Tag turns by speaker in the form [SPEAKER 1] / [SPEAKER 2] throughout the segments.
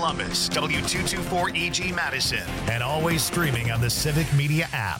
[SPEAKER 1] Columbus, W224EG Madison, and always streaming on the Civic Media app.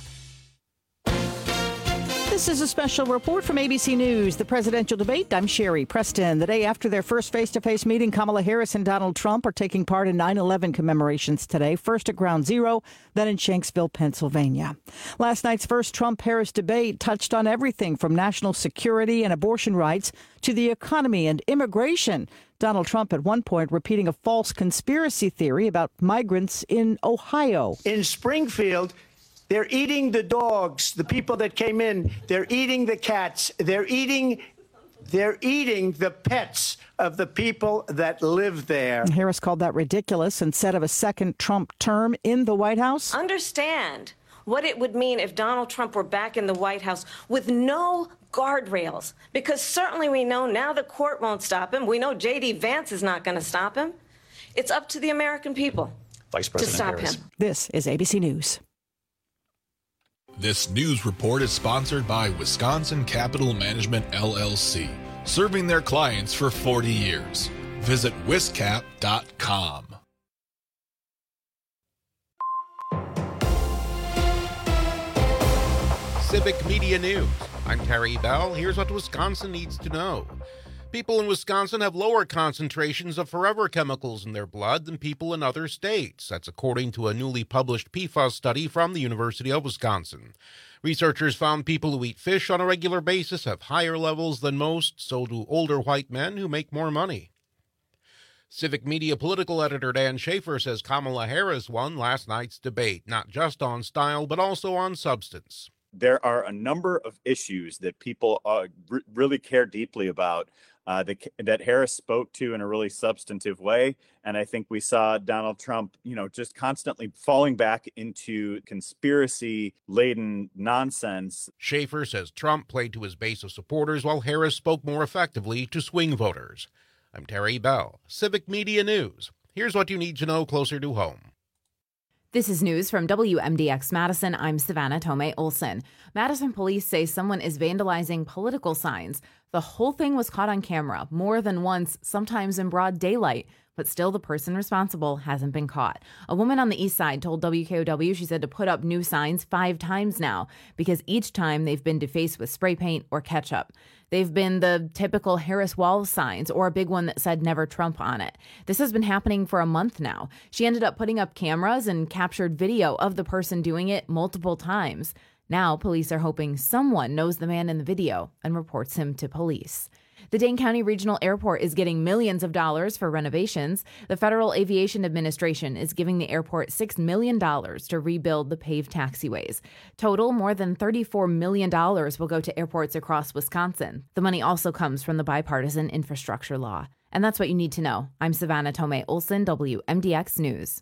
[SPEAKER 2] This is a special report from ABC News, the presidential debate. I'm Sherry Preston. The day after their first face-to-face meeting, Kamala Harris and Donald Trump are taking part in 9/11 commemorations today, first at Ground Zero, then in Shanksville, Pennsylvania. Last night's first Trump-Harris debate touched on everything from national security and abortion rights to the economy and immigration. Donald Trump at one point repeating a false conspiracy theory about migrants in Ohio.
[SPEAKER 3] In Springfield, they're eating the dogs, the people that came in. They're eating the cats. They're eating the pets of the people that live there.
[SPEAKER 2] Harris called that ridiculous and said of a second Trump term in the White House.
[SPEAKER 4] Understand what it would mean if Donald Trump were back in the White House with no guardrails, because certainly we know now the court won't stop him. We know J.D. Vance is not going to stop him. It's up to the American people
[SPEAKER 5] Vice President
[SPEAKER 4] to stop
[SPEAKER 5] Harris.
[SPEAKER 4] him.
[SPEAKER 2] This is ABC News.
[SPEAKER 6] This news report is sponsored by Wisconsin Capital Management, LLC, serving their clients for 40 years. Visit wiscap.com. Civic Media News. I'm Terry Bell. Here's what Wisconsin needs to know. People in Wisconsin have lower concentrations of forever chemicals in their blood than people in other states. That's according to a newly published PFAS study from the University of Wisconsin. Researchers found people who eat fish on a regular basis have higher levels than most, so do older white men who make more money. Civic Media political editor Dan Schaefer says Kamala Harris won last night's debate, not just on style, but also on substance.
[SPEAKER 7] There are a number of issues that people really care deeply about that Harris spoke to in a really substantive way. And I think we saw Donald Trump, just constantly falling back into conspiracy-laden nonsense.
[SPEAKER 6] Schaefer says Trump played to his base of supporters while Harris spoke more effectively to swing voters. I'm Terry Bell, Civic Media News. Here's what you need to know closer to home.
[SPEAKER 8] This is news from WMDX Madison. I'm Savannah Tomei Olson. Madison police say someone is vandalizing political signs. The whole thing was caught on camera more than once, sometimes in broad daylight, but still the person responsible hasn't been caught. A woman on the east side told WKOW she said to put up new signs 5 times now because each time they've been defaced with spray paint or ketchup. They've been the typical Harris wall signs or a big one that said Never Trump on it. This has been happening for a month now. She ended up putting up cameras and captured video of the person doing it multiple times. Now, police are hoping someone knows the man in the video and reports him to police. The Dane County Regional Airport is getting millions of dollars for renovations. The Federal Aviation Administration is giving the airport $6 million to rebuild the paved taxiways. Total, more than $34 million will go to airports across Wisconsin. The money also comes from the bipartisan infrastructure law. And that's what you need to know. I'm Savannah Tomei Olson, WMDX News.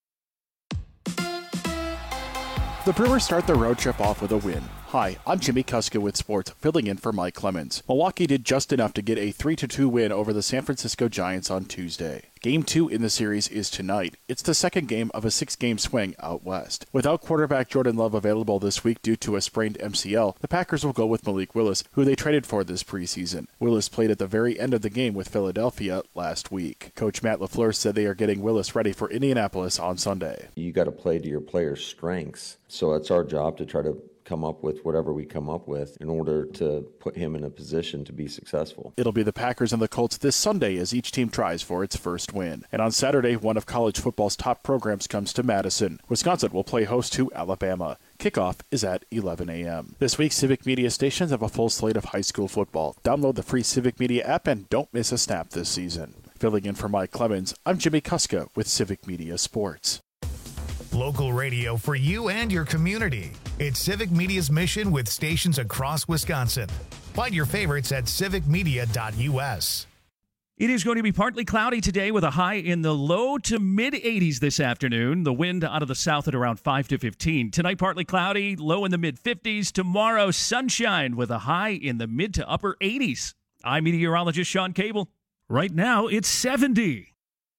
[SPEAKER 9] The Brewers start their road trip off with a win. Hi, I'm Jimmy Kuska with Sports, filling in for Mike Clemens. Milwaukee did just enough to get a 3-2 win over the San Francisco Giants on Tuesday. Game 2 in the series is tonight. It's the second game of a 6-game swing out west. Without quarterback Jordan Love available this week due to a sprained MCL, the Packers will go with Malik Willis, who they traded for this preseason. Willis played at the very end of the game with Philadelphia last week. Coach Matt LaFleur said they are getting Willis ready for Indianapolis on Sunday.
[SPEAKER 10] You got to play to your players' strengths, so it's our job to try to come up with whatever we come up with in order to put him in a position to be successful.
[SPEAKER 9] It'll be the Packers and the Colts this Sunday as each team tries for its first win. And on Saturday, one of college football's top programs comes to Madison. Wisconsin will play host to Alabama. Kickoff is at 11 a.m. This week, Civic Media stations have a full slate of high school football. Download the free Civic Media app and don't miss a snap this season. Filling in for Mike Clemens, I'm Jimmy Kuska with Civic Media Sports.
[SPEAKER 1] Local radio for you and your community. It's Civic Media's mission with stations across Wisconsin. Find your favorites at civicmedia.us.
[SPEAKER 11] It is going to be partly cloudy today with a high in the low to mid 80s this afternoon. The wind out of the south at around 5 to 15. Tonight, partly cloudy, low in the mid 50s. Tomorrow, sunshine with a high in the mid to upper 80s. I'm meteorologist Sean Cable. Right now, it's 70.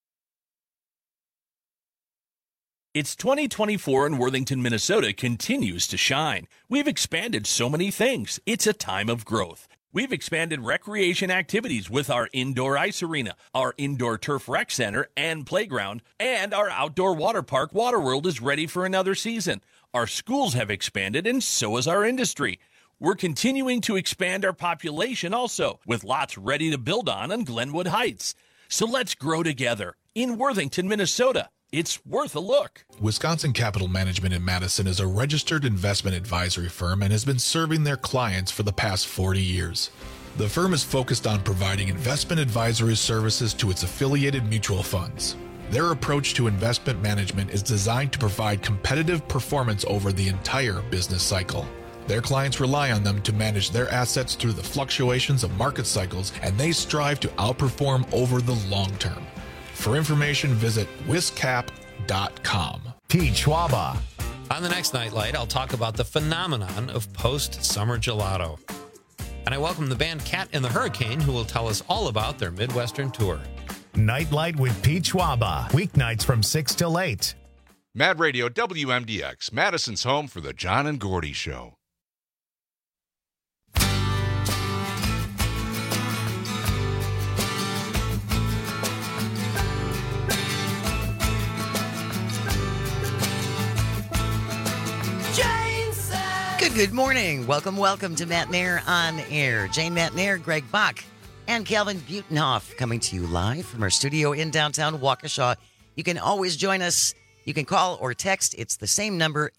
[SPEAKER 12] It's 2024 and Worthington, Minnesota continues to shine. We've expanded so many things. It's a time of growth. We've expanded recreation activities with our indoor ice arena, our indoor turf rec center and playground, and our outdoor water park, Waterworld, is ready for another season. Our schools have expanded, and so has our industry. We're continuing to expand our population also, with lots ready to build on Glenwood Heights. So let's grow together in Worthington, Minnesota. It's worth a look.
[SPEAKER 5] Wisconsin Capital Management in Madison is a registered investment advisory firm and has been serving their clients for the past 40 years. The firm is focused on providing investment advisory services to its affiliated mutual funds. Their approach to investment management is designed to provide competitive performance over the entire business cycle. Their clients rely on them to manage their assets through the fluctuations of market cycles, and they strive to outperform over the long term. For information, visit wiscap.com.
[SPEAKER 1] Pete Schwaba.
[SPEAKER 13] On the next Nightlight, I'll talk about the phenomenon of post-summer gelato. And I welcome the band Cat and the Hurricane, who will tell us all about their Midwestern tour.
[SPEAKER 1] Nightlight with Pete Schwaba. Weeknights from 6 till 8.
[SPEAKER 14] Mad Radio WMDX, Madison's home for the John and Gordy Show.
[SPEAKER 15] Good morning. Welcome to Matt Nair on Air. Jane Matt Nair, Greg Bach, and Calvin Butenhoff coming to you live from our studio in downtown Waukesha. You can always join us. You can call or text. It's the same number,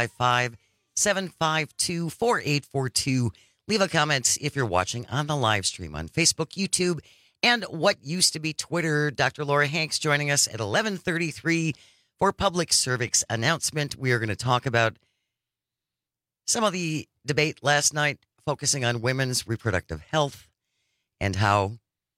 [SPEAKER 15] 855-752-4842. Leave a comment if you're watching on the live stream on Facebook, YouTube, and what used to be Twitter. Dr. Laura Hanks joining us at 11:33 for public service announcement. We are going to talk about some of the debate last night focusing on women's reproductive health and how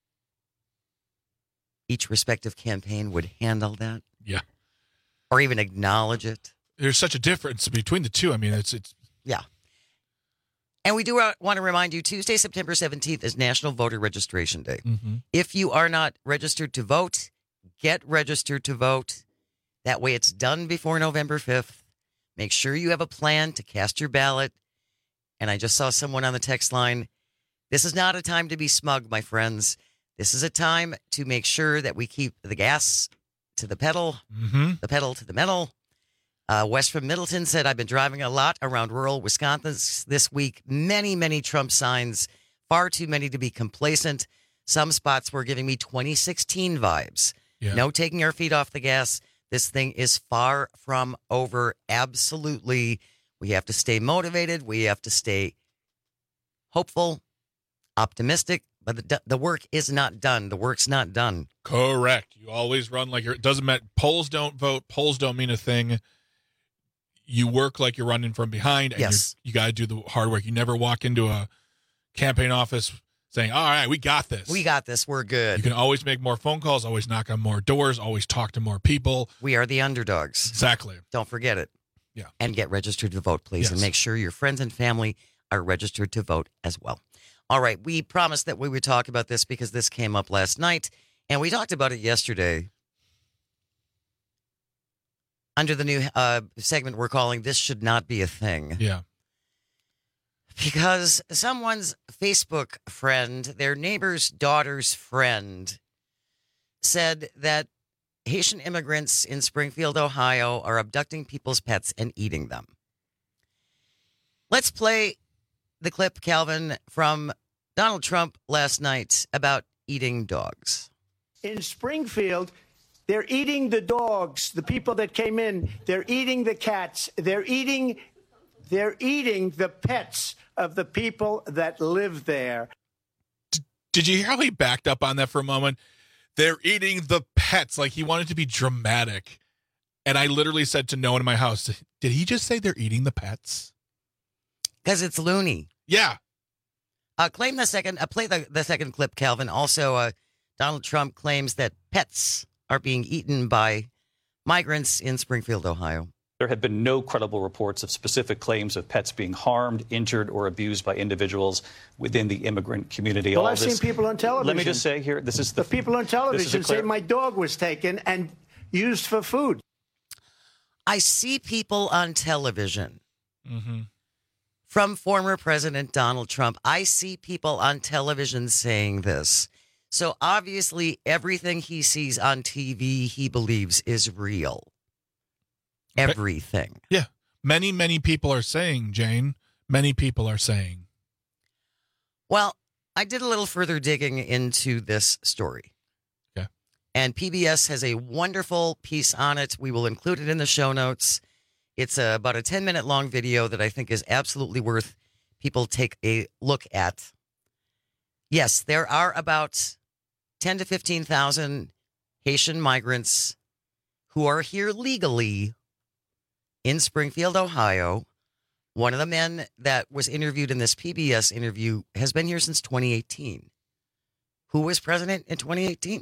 [SPEAKER 15] each respective campaign would handle that.
[SPEAKER 9] Yeah.
[SPEAKER 15] Or even acknowledge it.
[SPEAKER 9] There's such a difference between the two. I mean, it's
[SPEAKER 15] yeah. And we do want to remind you, Tuesday, September 17th is National Voter Registration Day.
[SPEAKER 9] Mm-hmm.
[SPEAKER 15] If you are not registered to vote, get registered to vote. That way it's done before November 5th. Make sure you have a plan to cast your ballot. And I just saw someone on the text line. This is not a time to be smug, my friends. This is a time to make sure that we keep the gas to the pedal, the pedal to the metal. Wes from Middleton said, I've been driving a lot around rural Wisconsin this week. Many Trump signs, far too many to be complacent. Some spots were giving me 2016 vibes.
[SPEAKER 9] Yeah.
[SPEAKER 15] No taking our feet off the gas. This thing is far from over. Absolutely. We have to stay motivated. We have to stay hopeful, optimistic. But the work is not done. The work's not done.
[SPEAKER 9] Correct. You always run like it doesn't matter. Polls don't vote. Polls don't mean a thing. You work like you're running from behind. And
[SPEAKER 15] yes.
[SPEAKER 9] You got to do the hard work. You never walk into a campaign office saying, all right, we got this.
[SPEAKER 15] We got this. We're good.
[SPEAKER 9] You can always make more phone calls, always knock on more doors, always talk to more people.
[SPEAKER 15] We are the underdogs.
[SPEAKER 9] Exactly.
[SPEAKER 15] Don't forget it.
[SPEAKER 9] Yeah.
[SPEAKER 15] And get registered to vote, please.
[SPEAKER 9] Yes.
[SPEAKER 15] And make sure your friends and family are registered to vote as well. All right. We promised that we would talk about this because this came up last night. And we talked about it yesterday under the new segment we're calling This Should Not Be a Thing.
[SPEAKER 9] Yeah.
[SPEAKER 15] Because someone's Facebook friend, their neighbor's daughter's friend, said that Haitian immigrants in Springfield, Ohio, are abducting people's pets and eating them. Let's play the clip, Calvin, from Donald Trump last night about eating dogs.
[SPEAKER 3] In Springfield, they're eating the dogs, the people that came in. They're eating the cats. They're eating the pets of the people that live there.
[SPEAKER 9] Did you hear how he backed up on that for a moment? They're eating the pets. Like he wanted to be dramatic. And I literally said to no one in my house, did he just say they're eating the pets?
[SPEAKER 15] Because it's loony.
[SPEAKER 9] Yeah.
[SPEAKER 15] Play the second clip, Calvin. Also, Donald Trump claims that pets are being eaten by migrants in Springfield, Ohio.
[SPEAKER 16] There have been no credible reports of specific claims of pets being harmed, injured, or abused by individuals within the immigrant community.
[SPEAKER 3] Well, I've seen people on television.
[SPEAKER 16] Let me just say here, this is
[SPEAKER 3] the people on television say my dog was taken and used for food.
[SPEAKER 15] I see people on television.
[SPEAKER 9] Mm-hmm.
[SPEAKER 15] from former President Donald Trump. I see people on television saying this. So obviously everything he sees on TV, he believes is real.
[SPEAKER 5] Okay.
[SPEAKER 15] Everything.
[SPEAKER 5] Yeah. Many people are saying, Jane, many people are saying.
[SPEAKER 15] Well, I did a little further digging into this story.
[SPEAKER 5] Okay.
[SPEAKER 15] And PBS has a wonderful piece on it. We will include it in the show notes. It's about a 10-minute long video that I think is absolutely worth people take a look at. Yes, there are about 10 to 15,000 Haitian migrants who are here legally in Springfield, Ohio. One of the men that was interviewed in this PBS interview has been here since 2018. Who was president in 2018?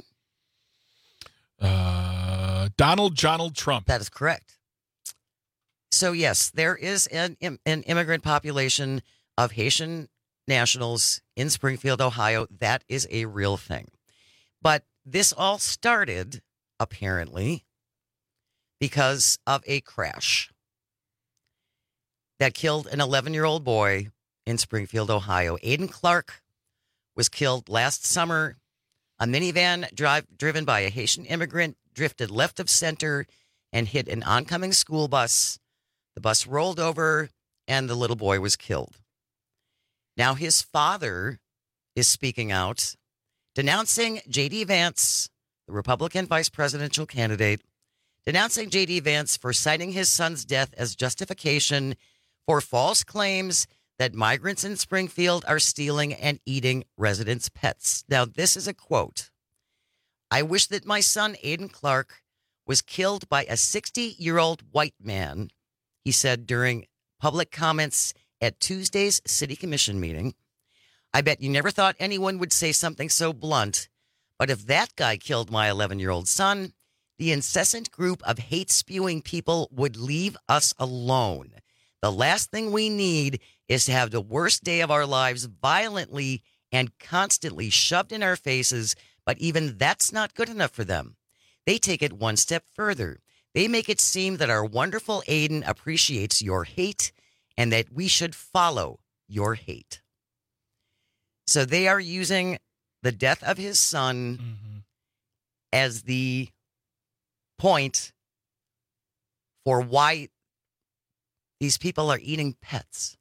[SPEAKER 5] Donald Trump.
[SPEAKER 15] That is correct. So, yes, there is an immigrant population of Haitian nationals in Springfield, Ohio. That is a real thing. But this all started, apparently, because of a crash that killed an 11-year-old boy in Springfield, Ohio. Aiden Clark was killed last summer. A minivan driven by a Haitian immigrant drifted left of center and hit an oncoming school bus. The bus rolled over and the little boy was killed. Now his father is speaking out, denouncing J.D. Vance, the Republican vice presidential candidate, denouncing J.D. Vance for citing his son's death as justification for false claims that migrants in Springfield are stealing and eating residents' pets. Now, this is a quote. "I wish that my son, Aiden Clark, was killed by a 60-year-old white man," he said during public comments at Tuesday's City Commission meeting. "I bet you never thought anyone would say something so blunt, but if that guy killed my 11-year-old son, the incessant group of hate-spewing people would leave us alone. The last thing we need is to have the worst day of our lives violently and constantly shoved in our faces, but even that's not good enough for them. They take it one step further. They make it seem that our wonderful Aiden appreciates your hate and that we should follow your hate." So they are using the death of his son as the point for why these people are eating pets.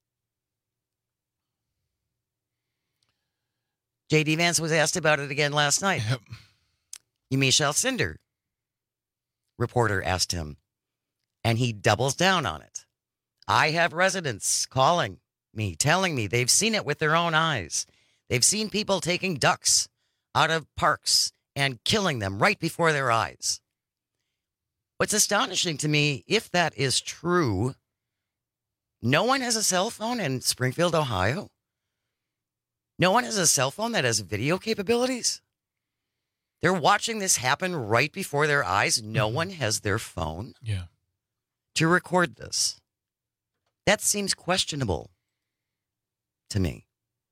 [SPEAKER 15] J.D. Vance was asked about it again last night.
[SPEAKER 5] Yep.
[SPEAKER 15] Yamiche Alcindor, reporter asked him, and he doubles down on it. "I have residents calling me, telling me they've seen it with their own eyes. They've seen people taking ducks out of parks and killing them right before their eyes." What's astonishing to me, if that is true, no one has a cell phone in Springfield, Ohio? No one has a cell phone that has video capabilities? They're watching this happen right before their eyes. No one has their phone to record this. That seems questionable to me.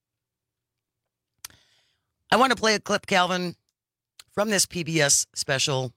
[SPEAKER 15] I want to play a clip, Calvin, from this PBS special,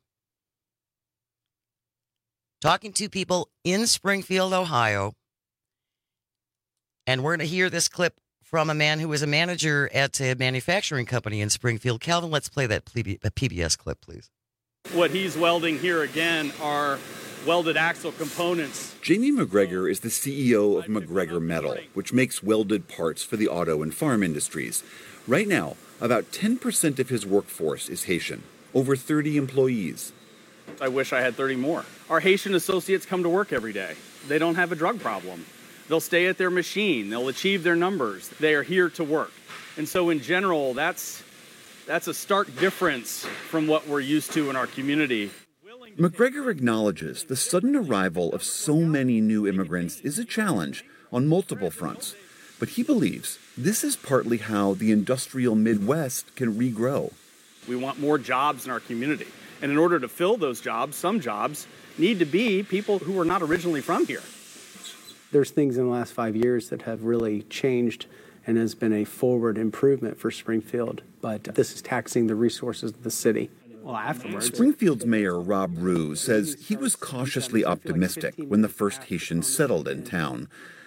[SPEAKER 15] talking to people in Springfield, Ohio. And we're going to hear this clip from a man who was a manager at a manufacturing company in Springfield. Calvin, let's play that PBS clip, please.
[SPEAKER 17] What he's welding here again are welded axle components.
[SPEAKER 18] Jamie McGregor is the CEO of McGregor Metal, which makes welded parts for the auto and farm industries. Right now, about 10% of his workforce is Haitian, over 30 employees.
[SPEAKER 17] I wish I had 30 more. Our Haitian associates come to work every day. They don't have a drug problem. They'll stay at their machine. They'll achieve their numbers. They are here to work. And so in general, that's a stark difference from what we're used to in our community.
[SPEAKER 18] McGregor acknowledges the sudden arrival of so many new immigrants is a challenge on multiple fronts. But he believes this is partly how the industrial Midwest can regrow.
[SPEAKER 17] We want more jobs in our community. And in order to fill those jobs, some jobs need to be people who are not originally from here.
[SPEAKER 19] There's things in the last 5 years that have really changed and has been a forward improvement for Springfield. But this is taxing the resources of the city. Well, afterwards.
[SPEAKER 18] Springfield's mayor, Rob Rue, says he was cautiously optimistic when the first Haitians settled in town.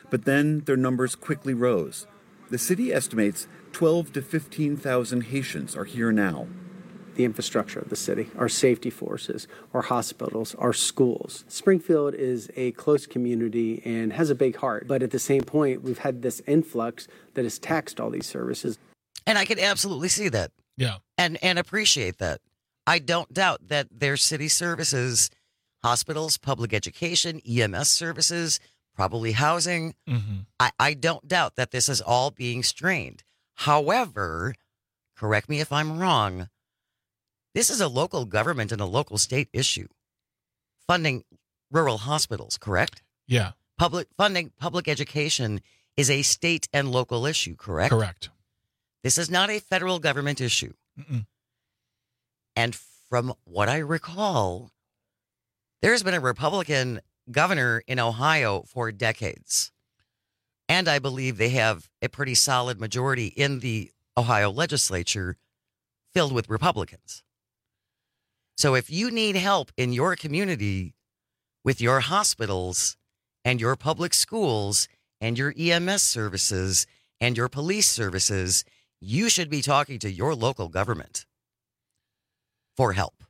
[SPEAKER 18] But then their numbers quickly rose. The city estimates 12 to 15,000 Haitians are here now.
[SPEAKER 19] The infrastructure of the city, our safety forces, our hospitals, our schools. Springfield is a close community and has a big heart. But at the same point, we've had this influx that has taxed all these services.
[SPEAKER 15] And I can absolutely see that.
[SPEAKER 5] Yeah.
[SPEAKER 15] And appreciate that. I don't doubt that their city services, hospitals, public education, EMS services, probably housing. I don't doubt that this is all being strained. However, correct me if I'm wrong, this is a local government and a local state issue. Funding rural hospitals, correct?
[SPEAKER 5] Yeah.
[SPEAKER 15] Funding public education is a state and local issue, correct?
[SPEAKER 5] Correct.
[SPEAKER 15] This is not a federal government issue.
[SPEAKER 5] Mm-mm.
[SPEAKER 15] And from what I recall, there's been a Republican governor in Ohio for decades. And I believe they have a pretty solid majority in the Ohio legislature filled with Republicans. So if you need help in your community with your hospitals and your public schools and your EMS services and your police services, you should be talking to your local government for help.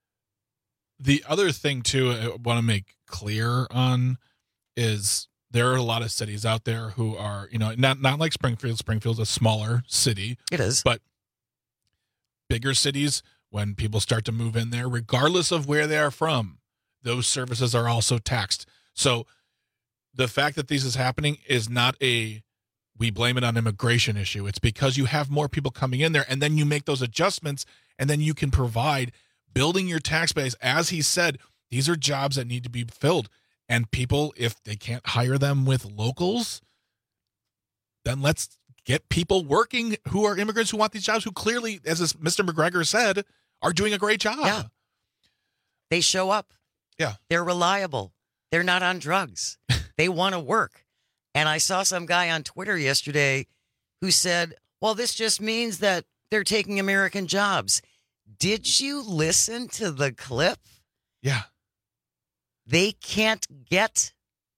[SPEAKER 5] The other thing, too, I want to make clear on is there are a lot of cities out there who are, not like Springfield. Springfield's a smaller city.
[SPEAKER 15] It is.
[SPEAKER 5] But bigger cities, when people start to move in there, regardless of where they are from, those services are also taxed. So the fact that this is happening is not we blame it on immigration issue. It's because you have more people coming in there, and then you make those adjustments, and then you can provide building your tax base. As he said, these are jobs that need to be filled. And people, if they can't hire them with locals, then let's get people working who are immigrants who want these jobs, who clearly, as Mr. McGregor said, are doing a great job.
[SPEAKER 15] Yeah. They show up.
[SPEAKER 5] Yeah.
[SPEAKER 15] They're reliable. They're not on drugs. They want to work. And I saw some guy on Twitter yesterday who said, well, this just means that they're taking American jobs. Did you listen to the clip?
[SPEAKER 5] Yeah.
[SPEAKER 15] They can't get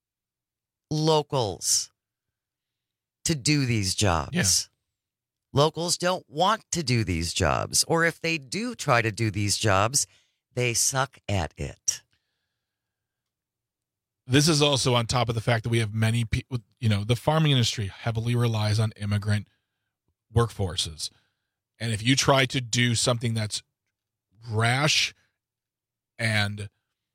[SPEAKER 15] locals to do these jobs.
[SPEAKER 5] Yeah.
[SPEAKER 15] Locals don't want to do these jobs. Or if they do try to do these jobs, they suck at it.
[SPEAKER 5] This is also on top of the fact that we have many people, the farming industry heavily relies on immigrant workforces. And if you try to do something that's rash and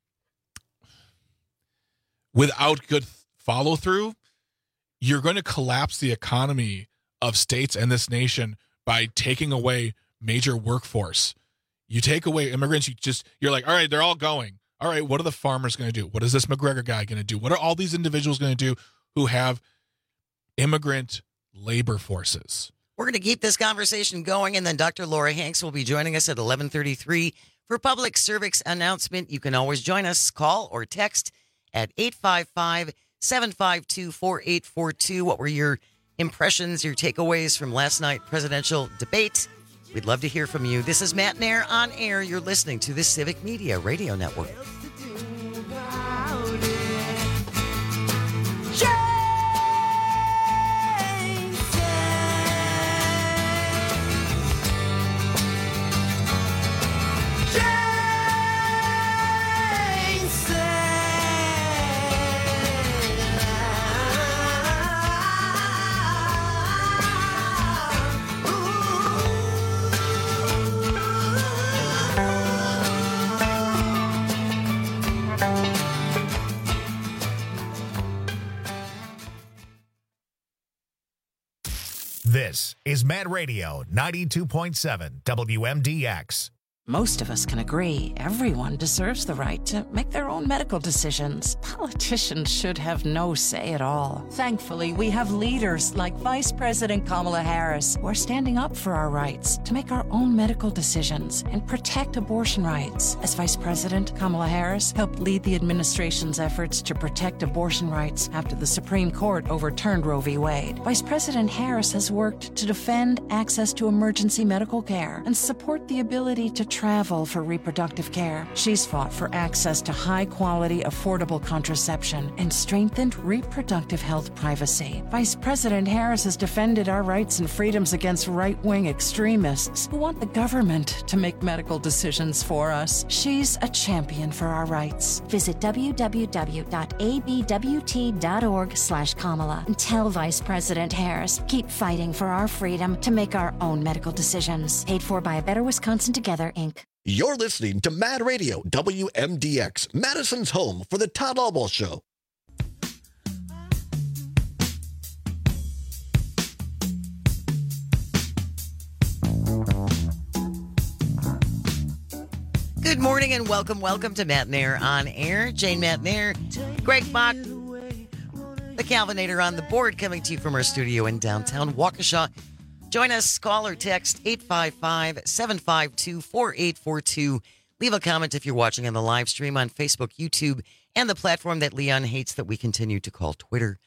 [SPEAKER 5] without good follow through, you're going to collapse the economy of states and this nation by taking away major workforce. You take away immigrants, you're like, all right, they're all going. All right, what are the farmers going to do? What is this McGregor guy going to do? What are all these individuals going to do who have immigrant labor forces?
[SPEAKER 15] We're going to keep this conversation going, and then Dr. Laura Hanks will be joining us at 11:33 for public service announcement. You can always join us, call or text at 855-752-4842. What were your impressions, your takeaways from last night's presidential debate? We'd love to hear from you. This is Matt Nair on air. You're listening to the Civic Media Radio Network.
[SPEAKER 1] This is Mad Radio 92.7 WMDX.
[SPEAKER 20] Most of us can agree everyone deserves the right to make their own medical decisions. Politicians should have no say at all. Thankfully, we have leaders like Vice President Kamala Harris who are standing up for our rights to make our own medical decisions and protect abortion rights. As Vice President, Kamala Harris helped lead the administration's efforts to protect abortion rights after the Supreme Court overturned Roe v. Wade. Vice President Harris has worked to defend access to emergency medical care and support the ability to travel for reproductive care. She's fought for access to high-quality, affordable contraception and strengthened reproductive health privacy. Vice President Harris has defended our rights and freedoms against right-wing extremists who want the government to make medical decisions for us. She's a champion for our rights.
[SPEAKER 21] Visit www.abwt.org/Kamala and tell Vice President Harris, keep fighting for our freedom to make our own medical decisions. Paid for by A Better Wisconsin Together, Inc.
[SPEAKER 22] You're listening to Mad Radio, WMDX, Madison's home for the Todd Albaugh Show.
[SPEAKER 15] Good morning and welcome to Matt Nair on Air. Jane Matt Nair, Greg Bach, the Calvinator on the board, coming to you from our studio in downtown Waukesha. Join us, call or text 855-752-4842. Leave a comment if you're watching on the live stream on Facebook, YouTube, and the platform that Leon hates that we continue to call Twitter.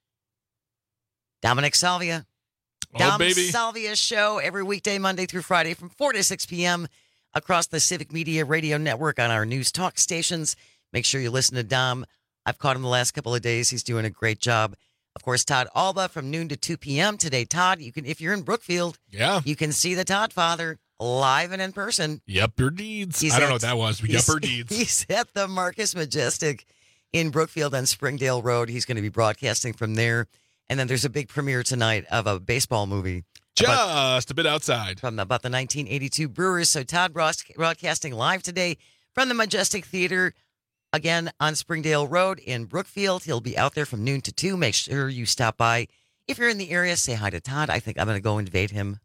[SPEAKER 15] Dominic Salvia. Dom Salvia Show every weekday, Monday through Friday from 4 to 6 p.m. across the Civic Media Radio Network on our news talk stations. Make sure you listen to Dom. I've caught him the last couple of days. He's doing a great job. Of course, Todd Alba from noon to 2 p.m. today. Todd, you can, if you're in Brookfield, you can see the Todd Father live and in person.
[SPEAKER 5] Yupper Deeds. I don't know what that was, but Yupper Deeds.
[SPEAKER 15] He's at the Marcus Majestic in Brookfield on Springdale Road. He's going to be broadcasting from there. And then there's a big premiere tonight of a baseball movie.
[SPEAKER 5] Just a bit outside.
[SPEAKER 15] From about the 1982 Brewers. So Todd broadcasting live today from the Majestic Theater, again on Springdale Road in Brookfield. He'll be out there from noon to 2. Make sure you stop by. If you're in the area, say hi to Todd. I think I'm going to go invade him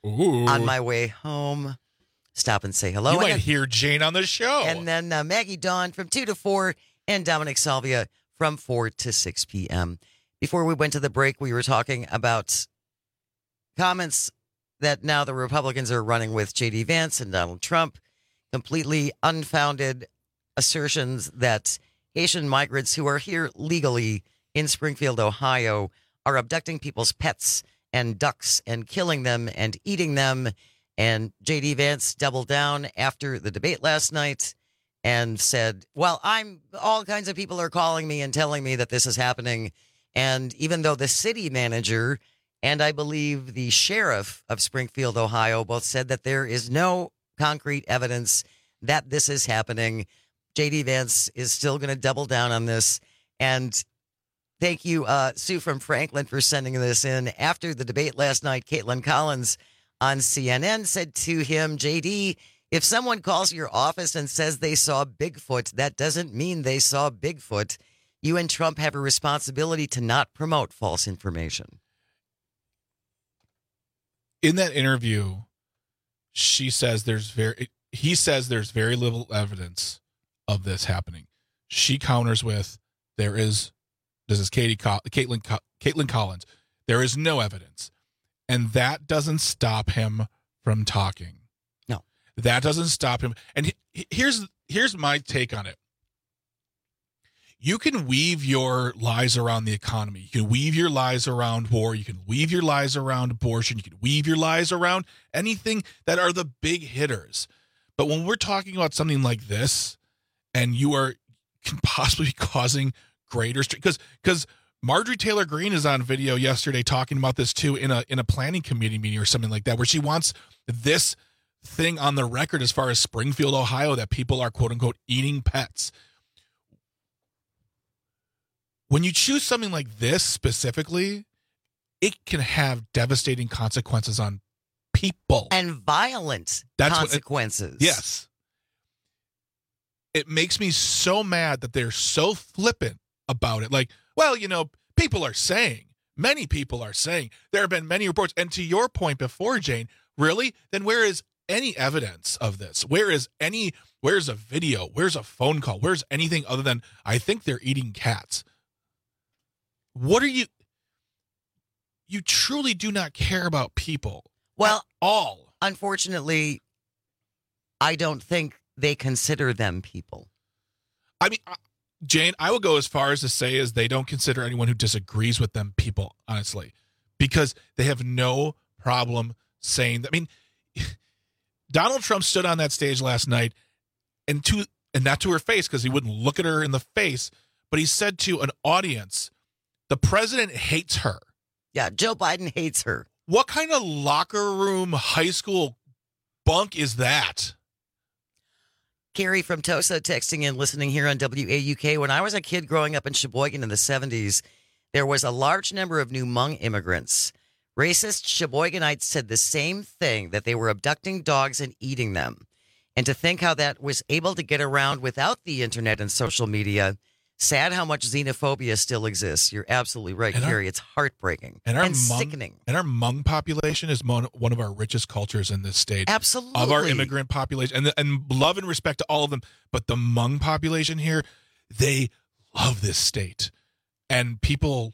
[SPEAKER 15] on my way home. Stop and say hello.
[SPEAKER 5] You might hear Jane on the show.
[SPEAKER 15] And then Maggie Dawn from 2 to 4 and Dominic Salvia from 4 to 6 p.m. Before we went to the break, we were talking about comments that now the Republicans are running with J.D. Vance and Donald Trump, completely unfounded assertions that Haitian migrants who are here legally in Springfield, Ohio, are abducting people's pets and ducks and killing them and eating them. And J.D. Vance doubled down after the debate last night and said, well, all kinds of people are calling me and telling me that this is happening. And even though the city manager and I believe the sheriff of Springfield, Ohio, both said that there is no concrete evidence that this is happening, J.D. Vance is still going to double down on this. And thank you, Sue from Franklin, for sending this in. After the debate last night, Caitlin Collins on CNN said to him, J.D., if someone calls your office and says they saw Bigfoot, that doesn't mean they saw Bigfoot. You and Trump have a responsibility to not promote false information.
[SPEAKER 5] In that interview, he says there's very little evidence of this happening. She counters with, this is Caitlin Collins. There is no evidence. And that doesn't stop him from talking.
[SPEAKER 15] No.
[SPEAKER 5] That doesn't stop him. And here's my take on it. You can weave your lies around the economy. You can weave your lies around war. You can weave your lies around abortion. You can weave your lies around anything that are the big hitters. But when we're talking about something like this, and can possibly be causing greater stress, because Marjorie Taylor Greene is on video yesterday talking about this too in a planning committee meeting or something like that, where she wants this thing on the record as far as Springfield, Ohio, that people are quote unquote eating pets. When you choose something like this specifically, it can have devastating consequences on people.
[SPEAKER 15] And violent consequences.
[SPEAKER 5] Yes. It makes me so mad that they're so flippant about it. Like, well, people are saying, many people are saying, there have been many reports. And to your point before, Jane, really? Then where is any evidence of this? Where's a video? Where's a phone call? Where's anything other than, I think they're eating cats? What are you truly do not care about people.
[SPEAKER 15] Well,
[SPEAKER 5] at all.
[SPEAKER 15] Unfortunately, I don't think they consider them people.
[SPEAKER 5] I mean, Jane, I will go as far as to say as they don't consider anyone who disagrees with them people, honestly, because they have no problem saying that. I mean, Donald Trump stood on that stage last night, and not to her face because he wouldn't look at her in the face, but he said to an audience, the president hates her.
[SPEAKER 15] Yeah, Joe Biden hates her.
[SPEAKER 5] What kind of locker room high school bunk is that?
[SPEAKER 15] Carrie from Tosa texting in, listening here on WAUK. When I was a kid growing up in Sheboygan in the 70s, there was a large number of new Hmong immigrants. Racist Sheboyganites said the same thing, that they were abducting dogs and eating them. And to think how that was able to get around without the internet and social media. Sad how much xenophobia still exists. You're absolutely right, Carrie. It's heartbreaking and sickening.
[SPEAKER 5] And our Hmong population is one of our richest cultures in this state.
[SPEAKER 15] Absolutely.
[SPEAKER 5] Of our immigrant population. And love and respect to all of them. But the Hmong population here, they love this state. And people,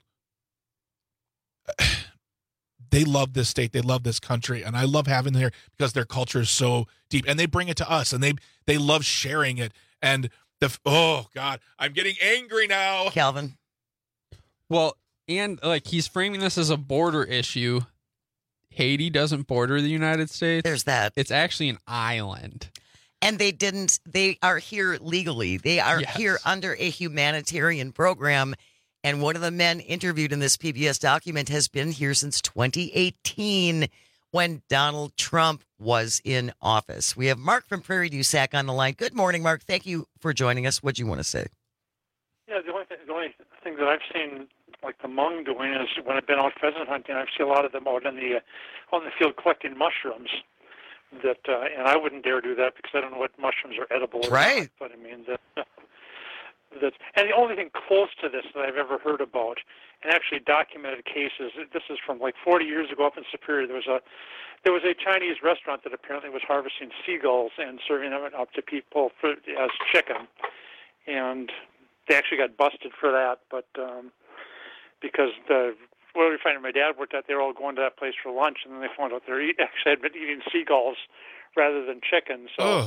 [SPEAKER 5] they love this state. They love this country. And I love having them here because their culture is so deep. And they bring it to us. And they love sharing it. And oh, God, I'm getting angry now.
[SPEAKER 15] Calvin.
[SPEAKER 2] Well, and like he's framing this as a border issue. Haiti doesn't border the United States.
[SPEAKER 15] There's that.
[SPEAKER 2] It's actually an island.
[SPEAKER 15] And they are here legally. They are here under a humanitarian program. And one of the men interviewed in this PBS document has been here since 2018 when Donald Trump was in office. We have Mark from Prairie du Sac on the line. Good morning, Mark. Thank you for joining us. What do you want to say?
[SPEAKER 4] Yeah, the only thing that I've seen, like the Hmong doing, is when I've been out pheasant hunting, I've seen a lot of them out on the field collecting mushrooms. And I wouldn't dare do that because I don't know what mushrooms are edible.
[SPEAKER 15] Right.
[SPEAKER 4] But I mean and the only thing close to this that I've ever heard about, and actually documented cases, this is from like 40 years ago up in Superior. There was a Chinese restaurant that apparently was harvesting seagulls and serving them up to people as chicken, and they actually got busted for that. But because where we find my dad worked at, they were all going to that place for lunch, and then they found out they actually had been eating seagulls rather than chicken. So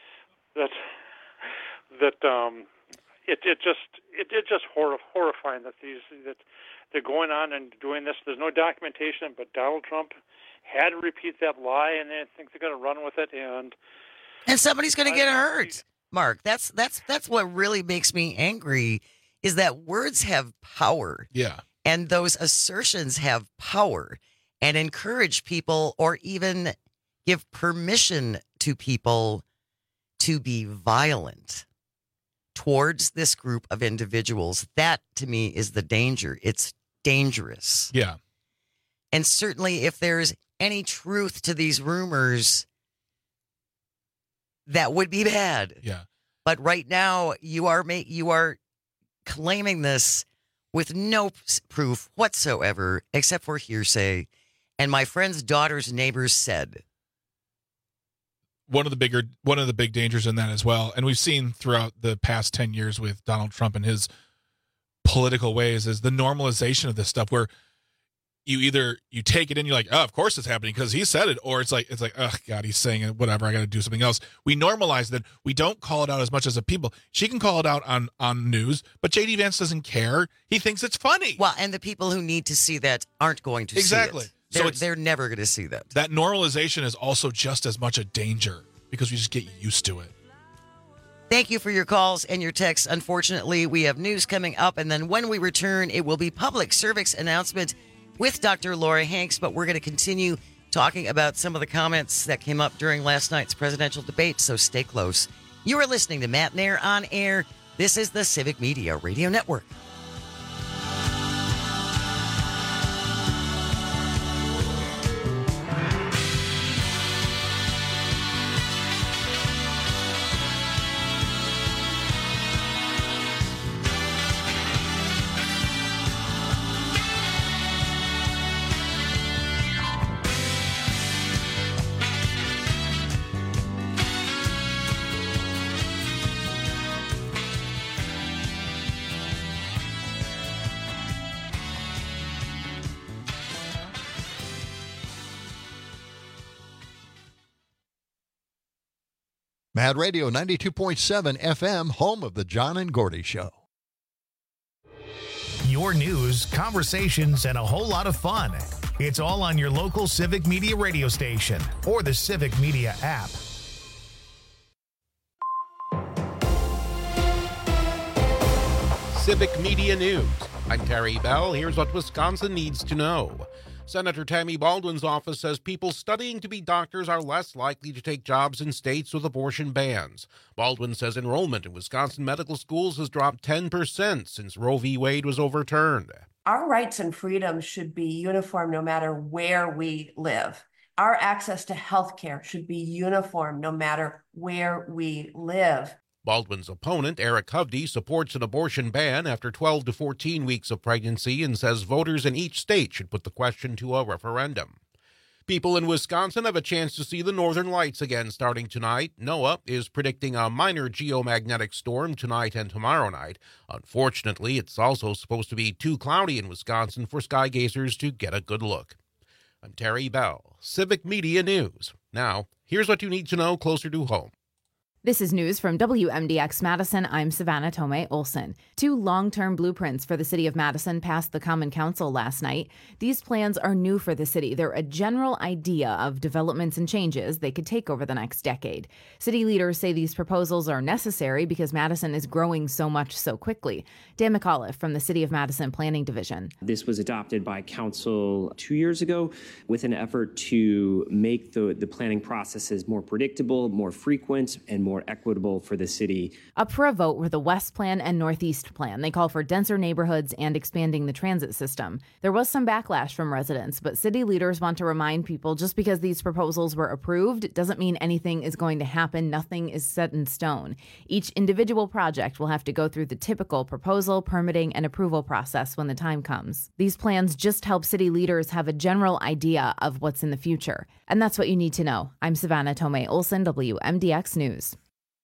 [SPEAKER 4] It's just horrifying that they're going on and doing this. There's no documentation, but Donald Trump had to repeat that lie, and I think they're going to run with it. And
[SPEAKER 15] somebody's going to get hurt. Mark, that's what really makes me angry, is that words have power.
[SPEAKER 5] Yeah.
[SPEAKER 15] And those assertions have power and encourage people, or even give permission to people to be violent towards this group of individuals. That, to me, is the danger. It's dangerous.
[SPEAKER 5] Yeah.
[SPEAKER 15] And certainly if there's any truth to these rumors, that would be bad.
[SPEAKER 5] Yeah.
[SPEAKER 15] But right now, you are claiming this with no proof whatsoever, except for hearsay. And my friend's daughter's neighbors said.
[SPEAKER 5] One of the big dangers in that as well, and we've seen throughout the past 10 years with Donald Trump and his political ways, is the normalization of this stuff, where you take it in, you're like, oh, of course it's happening because he said it, or it's like, oh God, he's saying it, whatever, I got to do something else. We normalize that. We don't call it out as much as the people. She can call it out on news, but JD Vance doesn't care. He thinks it's funny.
[SPEAKER 15] Well, and the people who need to see that aren't going to see it.
[SPEAKER 5] So
[SPEAKER 15] they're never going to see that.
[SPEAKER 5] That normalization is also just as much a danger because we just get used to it.
[SPEAKER 15] Thank you for your calls and your texts. Unfortunately, we have news coming up, and then when we return, it will be public service announcement with Dr. Laura Hanks, but we're going to continue talking about some of the comments that came up during last night's presidential debate, so stay close. You are listening to Matt Nair on Air. This is the Civic Media Radio Network.
[SPEAKER 23] Mad Radio 92.7 FM, home of the John and Gordy Show.
[SPEAKER 1] Your news, conversations, and a whole lot of fun. It's all on your local Civic Media radio station or the Civic Media app.
[SPEAKER 6] Civic Media News. I'm Terry Bell. Here's what Wisconsin needs to know. Senator Tammy Baldwin's office says people studying to be doctors are less likely to take jobs in states with abortion bans. Baldwin says enrollment in Wisconsin medical schools has dropped 10% since Roe v. Wade was overturned.
[SPEAKER 7] Our rights and freedoms should be uniform no matter where we live. Our access to health care should be uniform no matter where we live.
[SPEAKER 6] Baldwin's opponent, Eric Hovde, supports an abortion ban after 12 to 14 weeks of pregnancy and says voters in each state should put the question to a referendum. People in Wisconsin have a chance to see the northern lights again starting tonight. NOAA is predicting a minor geomagnetic storm tonight and tomorrow night. Unfortunately, it's also supposed to be too cloudy in Wisconsin for sky gazers to get a good look. I'm Terry Bell, Civic Media News. Now, here's what you need to know closer to home.
[SPEAKER 8] This is news from WMDX Madison. I'm Savannah Tomei Olson. 2 long-term blueprints for the city of Madison passed the Common Council last night. These plans are new for the city. They're a general idea of developments and changes they could take over the next decade. City leaders say these proposals are necessary because Madison is growing so much so quickly. Dan McAuliffe from the City of Madison Planning Division.
[SPEAKER 24] This was adopted by council 2 years ago with an effort to make the planning processes more predictable, more frequent, and more equitable for the city.
[SPEAKER 8] Up for a vote were the West Plan and Northeast Plan. They call for denser neighborhoods and expanding the transit system. There was some backlash from residents, but city leaders want to remind people just because these proposals were approved doesn't mean anything is going to happen. Nothing is set in stone. Each individual project will have to go through the typical proposal, permitting, and approval process when the time comes. These plans just help city leaders have a general idea of what's in the future. And that's what you need to know. I'm Savannah Tomei Olson, WMDX News.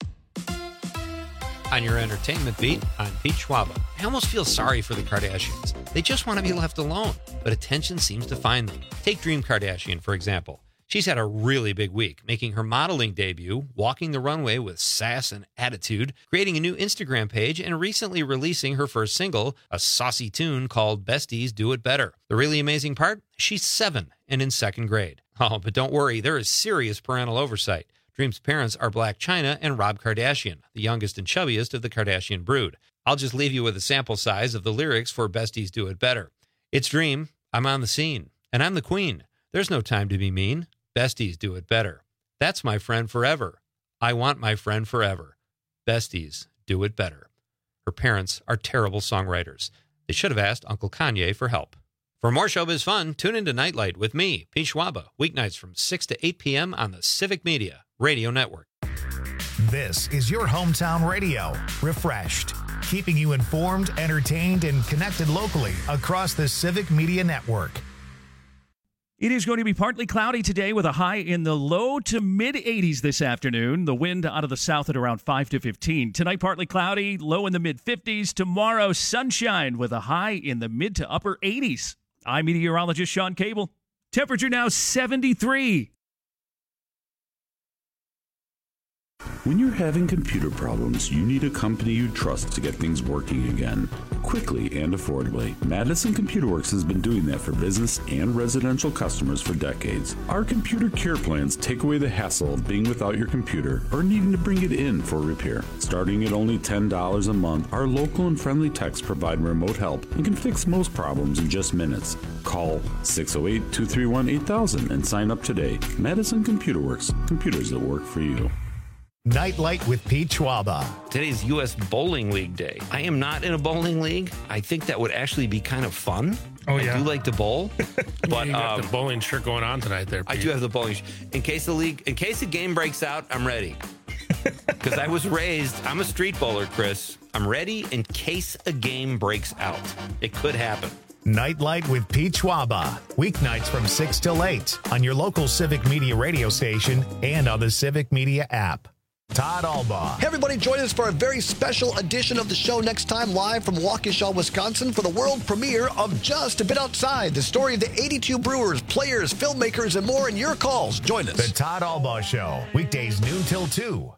[SPEAKER 13] On your entertainment beat, I'm Pete Schwaba. I almost feel sorry for the Kardashians. They just want to be left alone, but attention seems to find them. Take Dream Kardashian, for example. She's had a really big week, making her modeling debut, walking the runway with sass and attitude, creating a new Instagram page, and recently releasing her first single, a saucy tune called Besties Do It Better. The really amazing part? She's 7 and in 2nd grade. Oh, but don't worry, there is serious parental oversight. Dream's parents are Blac Chyna and Rob Kardashian, the youngest and chubbiest of the Kardashian brood. I'll just leave you with a sample size of the lyrics for Besties Do It Better. It's Dream, I'm on the scene, and I'm the queen. There's no time to be mean. Besties do it better. That's my friend forever. I want my friend forever. Besties do it better. Her parents are terrible songwriters. They should have asked Uncle Kanye for help. For more showbiz fun, tune into Nightlight with me, Pete Schwaba, weeknights from 6 to 8 p.m. on the Civic Media Radio Network.
[SPEAKER 1] This is your hometown radio, refreshed, keeping you informed, entertained, and connected locally across the Civic Media Network.
[SPEAKER 11] It is going to be partly cloudy today with a high in the low to mid 80s this afternoon. The wind out of the south at around 5 to 15. Tonight, partly cloudy, low in the mid 50s. Tomorrow, sunshine with a high in the mid to upper 80s. I'm meteorologist Sean Cable. Temperature now 73.
[SPEAKER 25] When you're having computer problems, you need a company you trust to get things working again, quickly and affordably. Madison Computer Works has been doing that for business and residential customers for decades. Our computer care plans take away the hassle of being without your computer or needing to bring it in for repair. Starting at only $10 a month, our local and friendly techs provide remote help and can fix most problems in just minutes. Call 608-231-8000 and sign up today. Madison Computer Works, computers that work for you.
[SPEAKER 1] Nightlight with Pete Schwaba.
[SPEAKER 26] Today's U.S. Bowling League Day. I am not in a bowling league. I think that would actually be kind of fun.
[SPEAKER 27] Oh, yeah.
[SPEAKER 26] I do like to bowl. But
[SPEAKER 27] you got the bowling shirt going on tonight there, Pete.
[SPEAKER 26] I do have the bowling shirt. In case the game breaks out, I'm ready. Because I was raised, I'm a street bowler, Chris. I'm ready in case a game breaks out. It could happen.
[SPEAKER 1] Nightlight with Pete Schwaba. Weeknights from 6 till 8 on your local Civic Media radio station and on the Civic Media app. Todd Albaugh.
[SPEAKER 22] Hey, everybody, join us for a very special edition of the show next time, live from Waukesha, Wisconsin, for the world premiere of Just a Bit Outside, the story of the 82 brewers, players, filmmakers, and more, and your calls. Join us.
[SPEAKER 1] The Todd Albaugh Show, weekdays noon till 2.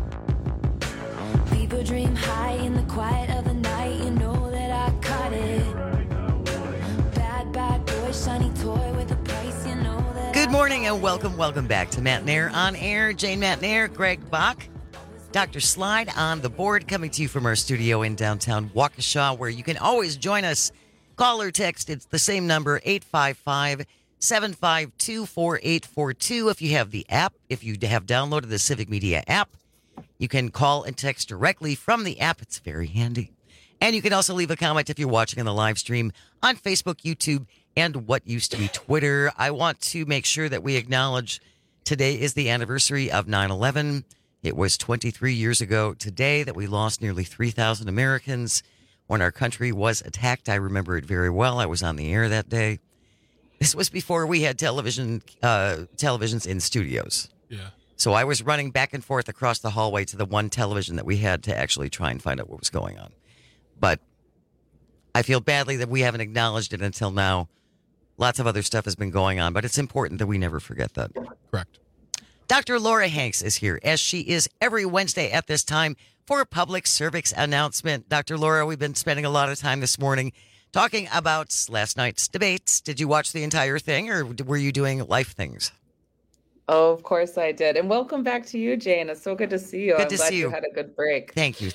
[SPEAKER 28] People dream high in the quiet of the night. You know that I caught it.
[SPEAKER 15] morning and welcome back to Matt Nair on Air. Jane Matt Nair, Greg Bach, Dr. Slide on the board, coming to you from our studio in downtown Waukesha, where you can always join us. Call or text. It's the same number, 855-752-4842. If you have the app, if you have downloaded the Civic Media app, you can call and text directly from the app. It's very handy. And you can also leave a comment if you're watching on the live stream on Facebook, YouTube, and what used to be Twitter. I want to make sure that we acknowledge today is the anniversary of 9/11. It was 23 years ago today that we lost nearly 3,000 Americans when our country was attacked. I remember it very well. I was on the air that day. This was before we had televisions in studios.
[SPEAKER 5] Yeah.
[SPEAKER 15] So I was running back and forth across the hallway to the one television that we had to actually try and find out what was going on. But I feel badly that we haven't acknowledged it until now. Lots of other stuff has been going on, but it's important that we never forget that.
[SPEAKER 5] Correct.
[SPEAKER 15] Dr. Laura Hanks is here, as she is every Wednesday at this time, for a public service announcement. Dr. Laura, we've been spending a lot of time this morning talking about last night's debates. Did you watch the entire thing, or were you doing life things?
[SPEAKER 3] Oh, of course I did. And welcome back to you, Jane. It's so good to see you.
[SPEAKER 15] Good
[SPEAKER 3] I'm
[SPEAKER 15] to
[SPEAKER 3] glad
[SPEAKER 15] see you.
[SPEAKER 3] Had a good break.
[SPEAKER 15] Thank you.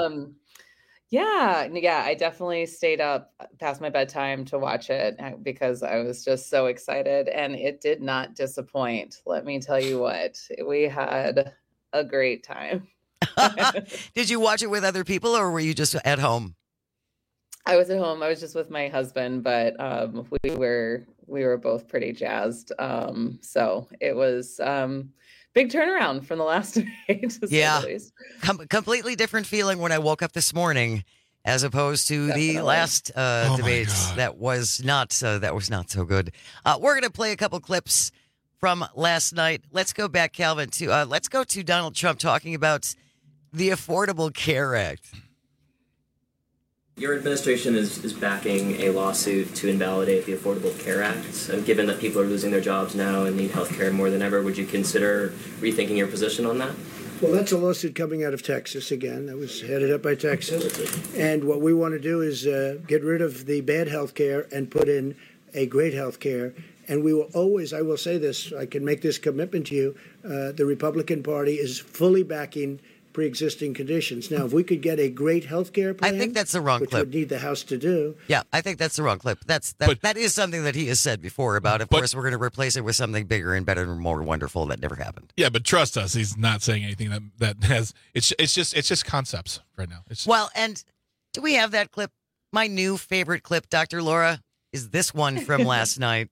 [SPEAKER 3] Yeah, I definitely stayed up past my bedtime to watch it because I was just so excited, and it did not disappoint. Let me tell you what, we had a great time.
[SPEAKER 15] Did you watch it with other people, or were you just at home?
[SPEAKER 3] I was at home. I was just with my husband, but we were both pretty jazzed. So it was big turnaround from the last debate.
[SPEAKER 15] Yeah, completely different feeling when I woke up this morning, as opposed to the last debates. That was not so good. We're gonna play a couple clips from last night. Let's go back, Calvin. Let's go to Donald Trump talking about the Affordable Care Act.
[SPEAKER 9] Your administration is backing a lawsuit to invalidate the Affordable Care Act. And given that people are losing their jobs now and need health care more than ever, would you consider rethinking your position on that?
[SPEAKER 10] Well, that's a lawsuit coming out of Texas again. That was headed up by Texas. And what we want to do is get rid of the bad health care and put in a great health care. And we will always, I will say this, I can make this commitment to you, the Republican Party is fully backing pre-existing conditions. Now, if we could get a great health care plan,
[SPEAKER 15] I think that's the wrong
[SPEAKER 10] which
[SPEAKER 15] clip.
[SPEAKER 10] would need the House to do.
[SPEAKER 15] Yeah, I think that's the wrong clip. That is something that he has said before about, of course, we're going to replace it with something bigger and better and more wonderful that never happened.
[SPEAKER 5] Yeah, but trust us, he's not saying anything that has. It's just concepts right now.
[SPEAKER 15] And do we have that clip? My new favorite clip, Dr. Laura, is this one from last night.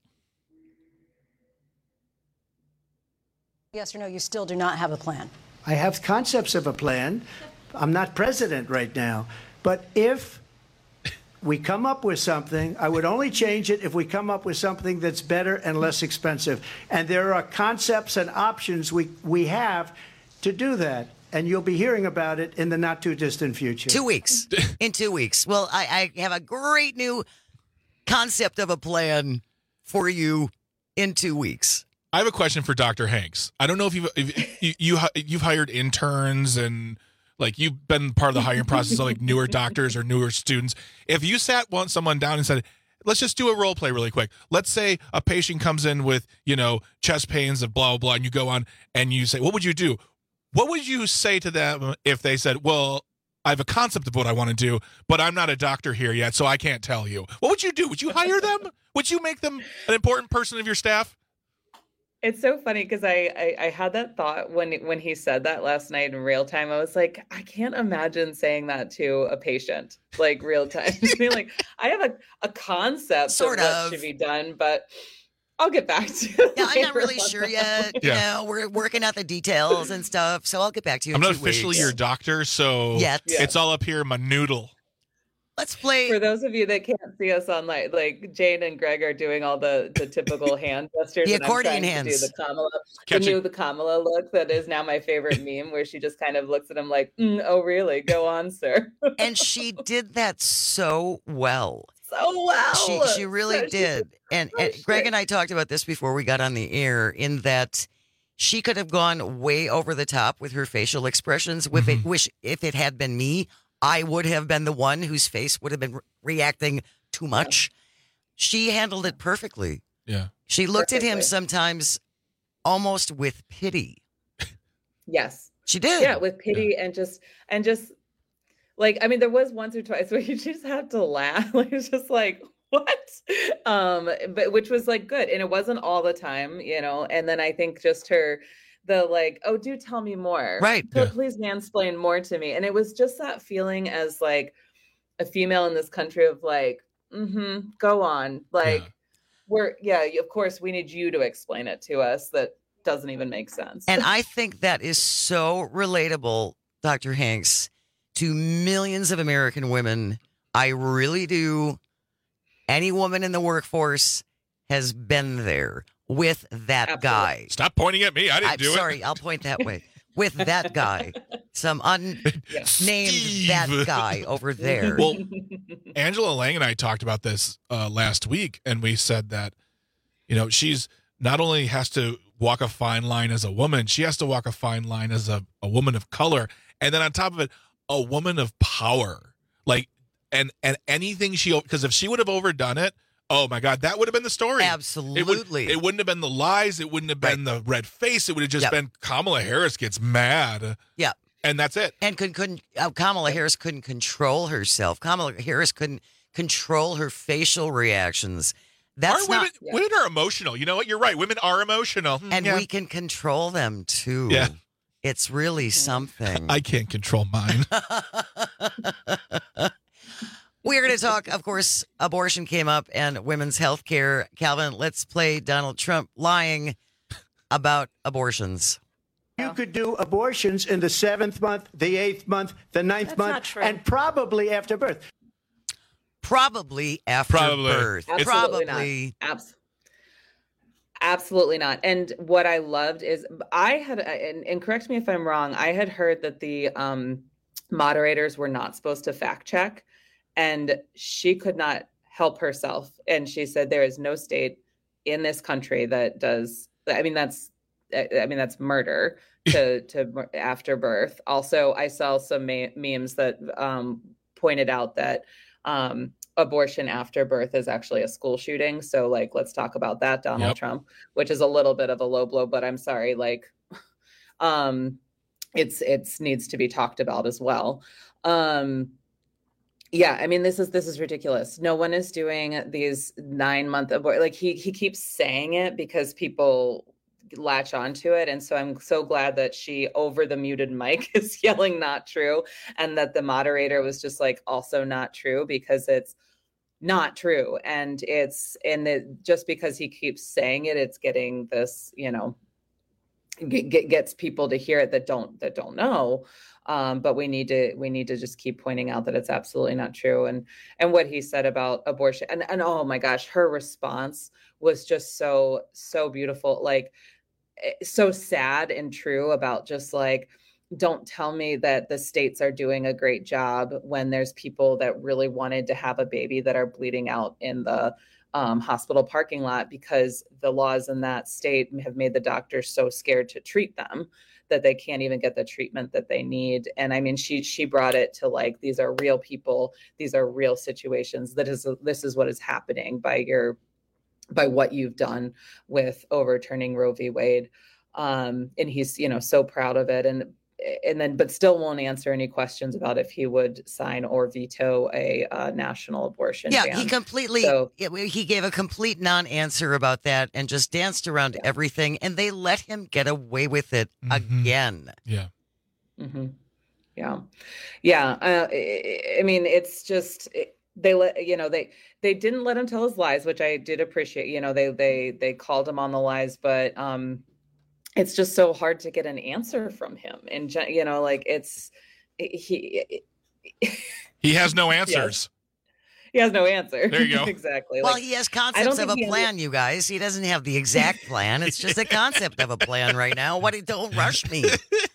[SPEAKER 12] Yes or no, you still do not have a plan.
[SPEAKER 10] I have concepts of a plan. I'm not president right now. But if we come up with something, I would only change it if we come up with something that's better and less expensive. And there are concepts and options we have to do that. And you'll be hearing about it in the not too distant future.
[SPEAKER 15] 2 weeks. In 2 weeks. Well, I have a great new concept of a plan for you in 2 weeks.
[SPEAKER 5] I have a question for Dr. Hanks. I don't know if you've hired interns and like you've been part of the hiring process of like newer doctors or newer students. If you sat someone down and said, let's just do a role play really quick. Let's say a patient comes in with, chest pains of blah, blah, blah, and you go on and you say, what would you do? What would you say to them if they said, well, I have a concept of what I want to do, but I'm not a doctor here yet, so I can't tell you. What would you do? Would you hire them? Would you make them an important person of your staff?
[SPEAKER 3] It's so funny because I had that thought when he said that last night in real time. I was like, I can't imagine saying that to a patient, like real time. Like, I have a concept of what should be done, but I'll get back to you.
[SPEAKER 15] Yeah, I'm not really sure yet.
[SPEAKER 5] Yeah.
[SPEAKER 15] We're working out the details and stuff, so I'll get back to you.
[SPEAKER 5] I'm
[SPEAKER 15] in
[SPEAKER 5] not
[SPEAKER 15] 2
[SPEAKER 5] officially
[SPEAKER 15] weeks.
[SPEAKER 5] your doctor, so it's all up here in my noodle.
[SPEAKER 15] Let's play.
[SPEAKER 3] For those of you that can't see us online, like Jane and Greg are doing all the typical hand gestures.
[SPEAKER 15] The
[SPEAKER 3] and
[SPEAKER 15] accordion
[SPEAKER 3] I'm trying
[SPEAKER 15] hands.
[SPEAKER 3] To do the Kamala look that is now my favorite meme, where she just kind of looks at him like, "Oh, really? Go on, sir."
[SPEAKER 15] And she did that so well.
[SPEAKER 3] So well.
[SPEAKER 15] She really did. And Greg and I talked about this before we got on the air, in that she could have gone way over the top with her facial expressions. If it had been me, I would have been the one whose face would have been reacting too much. She handled it perfectly.
[SPEAKER 5] Yeah.
[SPEAKER 15] She looked at him
[SPEAKER 3] Perfectly.
[SPEAKER 15] sometimes almost with pity.
[SPEAKER 3] Yes.
[SPEAKER 15] She did.
[SPEAKER 3] Yeah, with pity and just like, I mean, there was once or twice where you just have to laugh. Like, it's just like, what? But which was like good. And it wasn't all the time, you know. And then I think just the like, oh, do tell me more.
[SPEAKER 15] Right.
[SPEAKER 3] Please mansplain more to me. And it was just that feeling as like a female in this country of like, go on. Like, of course we need you to explain it to us. That doesn't even make sense.
[SPEAKER 15] And I think that is so relatable, Dr. Hanks, to millions of American women. I really do. Any woman in the workforce has been there with that guy.
[SPEAKER 5] Stop pointing at me. I didn't do it.
[SPEAKER 15] Sorry, I'll point that way. With that guy. Some unnamed that guy over there.
[SPEAKER 5] Well, Angela Lang and I talked about this last week, and we said that, you know, she's not only has to walk a fine line as a woman, she has to walk a fine line as a woman of color. And then on top of it, a woman of power. Like, and anything because if she would have overdone it, oh my God, that would have been the story.
[SPEAKER 15] Absolutely.
[SPEAKER 5] It wouldn't have been the lies. It wouldn't have been the red face. It would have just been Kamala Harris gets mad.
[SPEAKER 15] Yeah.
[SPEAKER 5] And that's it.
[SPEAKER 15] And Kamala Harris couldn't control herself. Kamala Harris couldn't control her facial reactions.
[SPEAKER 5] Women are emotional. You know what? You're right. Women are emotional.
[SPEAKER 15] And we can control them too.
[SPEAKER 5] Yeah.
[SPEAKER 15] It's really something.
[SPEAKER 5] I can't control mine.
[SPEAKER 15] We're going to talk, of course, abortion came up and women's health care. Calvin, let's play Donald Trump lying about abortions.
[SPEAKER 10] You could do abortions in the 7th month, the 8th month, the 9th month, and probably after birth.
[SPEAKER 15] Probably after birth.
[SPEAKER 3] Absolutely not. Absolutely not. And what I loved is I had, and correct me if I'm wrong, I had heard that the moderators were not supposed to fact check, and she could not help herself. And she said there is no state in this country that does. I mean that's murder to after birth. Also, I saw some memes that pointed out that abortion after birth is actually a school shooting. So like, let's talk about that, Donald Trump, which is a little bit of a low blow, but I'm sorry. Like, it's needs to be talked about as well. Yeah, I mean, this is ridiculous. No one is doing these 9-month abort. Like he keeps saying it because people latch onto it. And so I'm so glad that she over the muted mic is yelling not true. And that the moderator was just like also not true, because it's not true. And just because he keeps saying it, it's getting this, you know, gets people to hear it that don't know. But we need to just keep pointing out that it's absolutely not true. And what he said about abortion and oh my gosh, her response was just so beautiful. Like, so sad and true about just like, don't tell me that the states are doing a great job when there's people that really wanted to have a baby that are bleeding out in the hospital parking lot because the laws in that state have made the doctors so scared to treat them that they can't even get the treatment that they need. And I mean, she brought it to like, these are real people. These are real situations. This is what is happening by what you've done with overturning Roe v. Wade. And he's, you know, so proud of it. But still won't answer any questions about if he would sign or veto a national abortion ban.
[SPEAKER 15] He gave a complete non-answer about that and just danced around everything, and they let him get away with it again.
[SPEAKER 5] Yeah.
[SPEAKER 3] Mm-hmm. Yeah. I mean, it's just they didn't let him tell his lies, which I did appreciate. You know, they called him on the lies, but it's just so hard to get an answer from him. And, you know, like he
[SPEAKER 5] has no answers.
[SPEAKER 3] He has no answer.
[SPEAKER 5] There you go.
[SPEAKER 3] Exactly.
[SPEAKER 15] Well, he has concepts of a plan, you guys. He doesn't have the exact plan. It's just a concept of a plan right now. Don't rush me.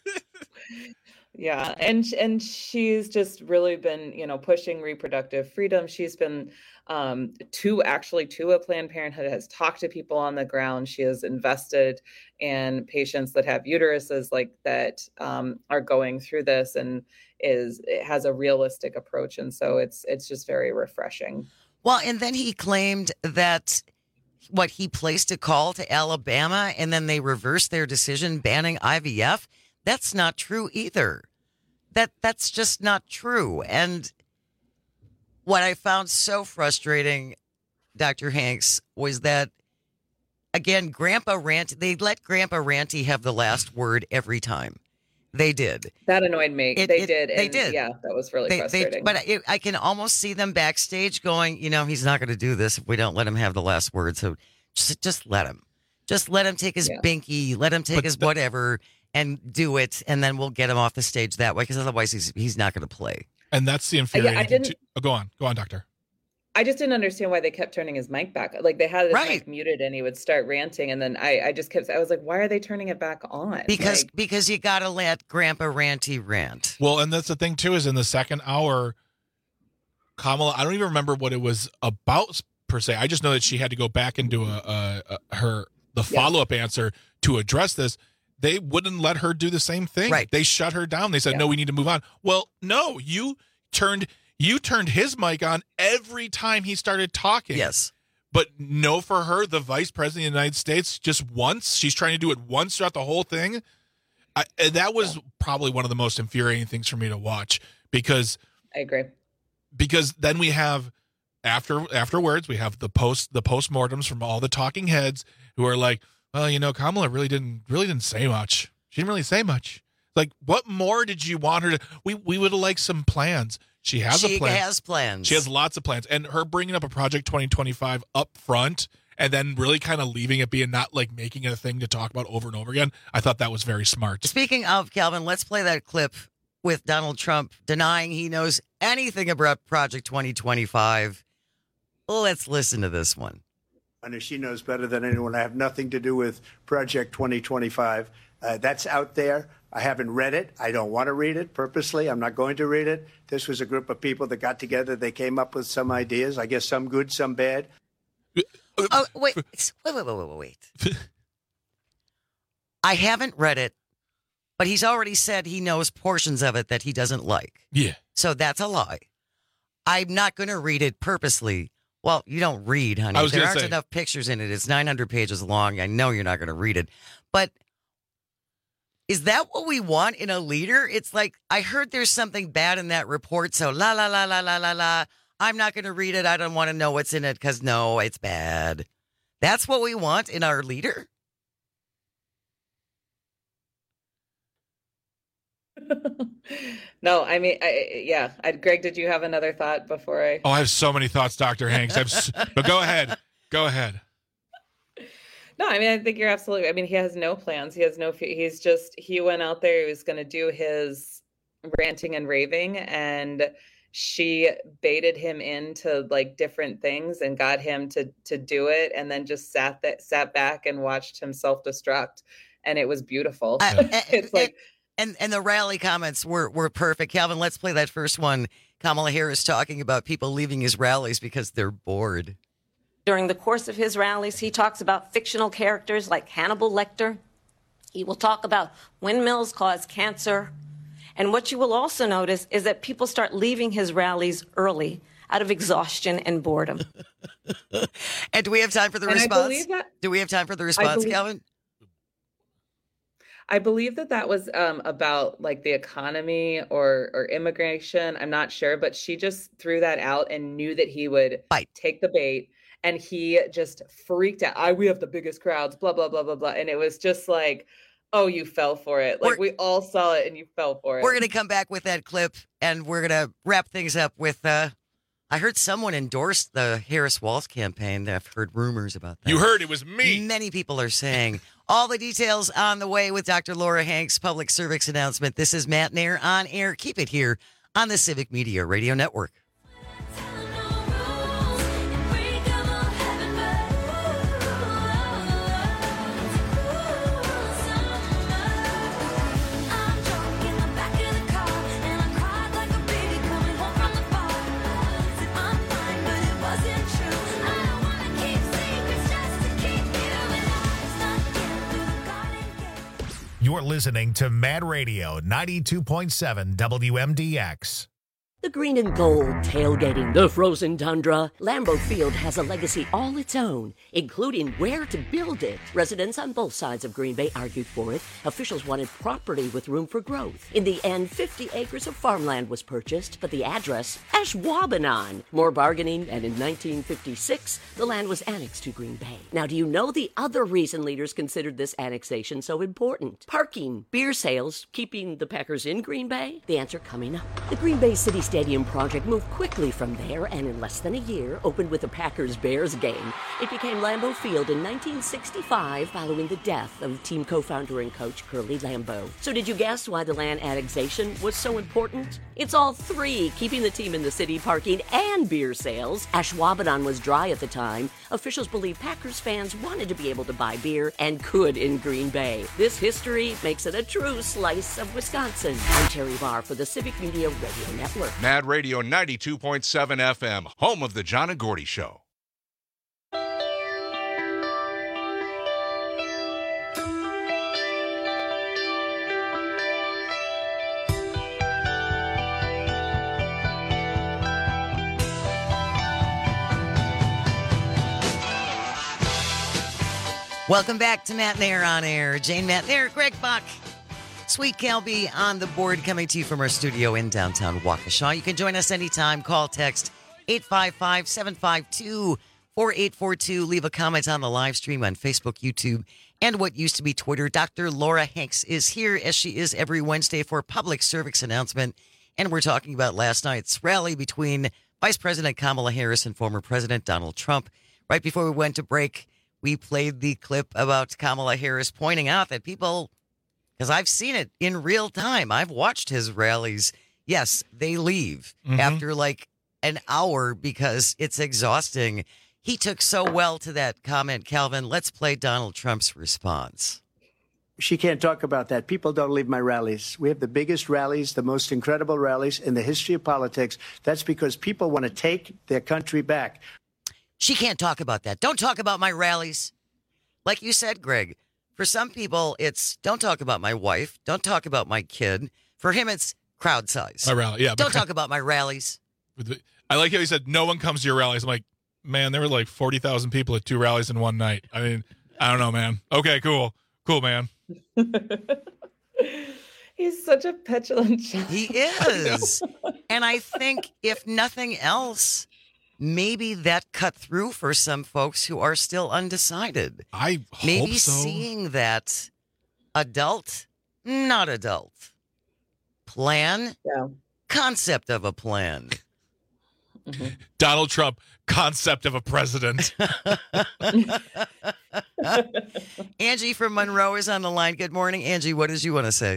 [SPEAKER 3] Yeah. And she's just really been, you know, pushing reproductive freedom. She's been to a Planned Parenthood, has talked to people on the ground. She has invested in patients that have uteruses like that are going through this, and it has a realistic approach. And so it's just very refreshing.
[SPEAKER 15] Well, and then he claimed that he placed a call to Alabama and then they reversed their decision banning IVF. That's not true either. That's just not true. And what I found so frustrating, Dr. Hanks, was that, again, they let Grandpa Ranty have the last word every time. They did.
[SPEAKER 3] That annoyed me. They did. Yeah, that was really
[SPEAKER 15] But
[SPEAKER 3] frustrating.
[SPEAKER 15] I can almost see them backstage going, he's not going to do this if we don't let him have the last word. So just let him. Just let him take his binky, let him take his whatever and do it. And then we'll get him off the stage that way because otherwise he's not going to play.
[SPEAKER 5] And that's the infuriating thing. Go on, doctor.
[SPEAKER 3] I just didn't understand why they kept turning his mic back. Like they had his mic muted and he would start ranting. And then I was like, why are they turning it back on?
[SPEAKER 15] Because you got to let Grandpa Ranty rant.
[SPEAKER 5] Well, and that's the thing too, is in the second hour, Kamala, I don't even remember what it was about per se. I just know that she had to go back into the follow-up answer to address this. They wouldn't let her do the same thing. Right. They shut her down. They said, no, we need to move on. Well, no, you turned his mic on every time he started talking.
[SPEAKER 15] Yes.
[SPEAKER 5] But no for her, the vice president of the United States, just once. She's trying to do it once throughout the whole thing. That was probably one of the most infuriating things for me to watch because
[SPEAKER 3] I agree.
[SPEAKER 5] Because then we have afterwards we have the postmortems from all the talking heads who are like, well, Kamala really didn't say much. She didn't really say much. Like, what more did you want her to? We would have liked some plans. She has a plan. She has
[SPEAKER 15] plans.
[SPEAKER 5] She has lots of plans. And her bringing up a Project 2025 up front and then really kind of leaving it being not like making it a thing to talk about over and over again, I thought that was very smart.
[SPEAKER 15] Speaking of, Calvin, let's play that clip with Donald Trump denying he knows anything about Project 2025. Let's listen to this one.
[SPEAKER 10] And she knows better than anyone. I have nothing to do with Project 2025. That's out there. I haven't read it. I don't want to read it purposely. I'm not going to read it. This was a group of people that got together. They came up with some ideas. I guess some good, some bad.
[SPEAKER 15] Oh, wait. I haven't read it, but he's already said he knows portions of it that he doesn't like.
[SPEAKER 5] Yeah.
[SPEAKER 15] So that's a lie. I'm not going to read it purposely. Well, you don't read, honey. There aren't enough pictures in it. It's 900 pages long. I know you're not going to read it. But is that what we want in a leader? It's like, I heard there's something bad in that report, so la, la, la, la, la, la, la. I'm not going to read it. I don't want to know what's in it because, no, it's bad. That's what we want in our leader?
[SPEAKER 3] No, I mean, Greg, did you have another thought before I?
[SPEAKER 5] Oh, I have so many thoughts, Dr. Hanks. But go ahead. Go ahead.
[SPEAKER 3] No, I mean, I think you're absolutely. I mean, he has no plans. He has no. He went out there. He was going to do his ranting and raving, and she baited him into like different things and got him to do it, and then just sat back and watched him self-destruct, and it was beautiful. It's like.
[SPEAKER 15] And the rally comments were perfect. Calvin, let's play that first one. Kamala Harris talking about people leaving his rallies because they're bored.
[SPEAKER 14] During the course of his rallies, he talks about fictional characters like Hannibal Lecter. He will talk about windmills cause cancer. And what you will also notice is that people start leaving his rallies early out of exhaustion and boredom.
[SPEAKER 15] And do we have time for the response? Do we have time for the response, Calvin?
[SPEAKER 3] I believe that was about like the economy or immigration. I'm not sure, but she just threw that out and knew that he would take the bait, and he just freaked out. We have the biggest crowds, blah, blah, blah, blah, blah. And it was just like, oh, you fell for it. Like we all saw it and you fell for it.
[SPEAKER 15] We're going to come back with that clip and we're going to wrap things up with, I heard someone endorsed the Harris Walz campaign. I've heard rumors about that.
[SPEAKER 5] You heard it was me.
[SPEAKER 15] Many people are saying. All the details on the way with Dr. Laura Hanks' public service announcement. This is Matt Nair on air. Keep it here on the Civic Media Radio Network.
[SPEAKER 1] You're listening to Mad Radio 92.7 WMDX.
[SPEAKER 2] The green and gold, tailgating the frozen tundra. Lambeau Field has a legacy all its own, including where to build it. Residents on both sides of Green Bay argued for it. Officials wanted property with room for growth. In the end, 50 acres of farmland was purchased, but the address, Ashwaubenon. More bargaining, and in 1956, the land was annexed to Green Bay. Now, do you know the other reason leaders considered this annexation so important? Parking, beer sales, keeping the Packers in Green Bay? The answer coming up. The Green Bay City Stadium project moved quickly from there and in less than a year opened with a Packers-Bears game. It became Lambeau Field in 1965 following the death of team co-founder and coach Curly Lambeau. So did you guess why the land annexation was so important? It's all three, keeping the team in the city, parking, and beer sales. Ashwaubenon was dry at the time. Officials believe Packers fans wanted to be able to buy beer and could in Green Bay. This history makes it a true slice of Wisconsin. I'm Terry Barr for the Civic Media Radio Network.
[SPEAKER 16] Mad Radio 92.7 FM, home of the John and Gordy Show.
[SPEAKER 15] Welcome back to Matt and Air on Air. Jane, Matt and Air, Greg Buck, Sweet Kelby on the board, coming to you from our studio in downtown Waukesha. You can join us anytime. Call, text 855-752-4842. Leave a comment on the live stream on Facebook, YouTube, and what used to be Twitter. Dr. Laura Hanks is here, as she is every Wednesday, for a public service announcement. And we're talking about last night's rally between Vice President Kamala Harris and former President Donald Trump. Right before we went to break, we played the clip about Kamala Harris pointing out that people, because I've seen it in real time, I've watched his rallies. Yes, they leave after like an hour because it's exhausting. He took so well to that comment, Calvin. Let's play Donald Trump's response.
[SPEAKER 10] She can't talk about that. People don't leave my rallies. We have the biggest rallies, the most incredible rallies in the history of politics. That's because people want to take their country back.
[SPEAKER 15] She can't talk about that. Don't talk about my rallies. Like you said, Greg, for some people, it's don't talk about my wife. Don't talk about my kid. For him, it's crowd size.
[SPEAKER 5] My rally, yeah.
[SPEAKER 15] Don't talk about my rallies.
[SPEAKER 5] I like how he said, no one comes to your rallies. I'm like, man, there were like 40,000 people at 2 rallies in one night. I mean, I don't know, man. Okay, cool. Cool, man.
[SPEAKER 3] He's such a petulant child.
[SPEAKER 15] He is. And I think, if nothing else, maybe that cut through for some folks who are still undecided.
[SPEAKER 5] I hope
[SPEAKER 15] maybe
[SPEAKER 5] so.
[SPEAKER 15] Seeing that adult, not adult, plan, concept of a plan.
[SPEAKER 5] Donald Trump, concept of a president.
[SPEAKER 15] Angie from Monroe is on the line. Good morning, Angie. What did you want to say?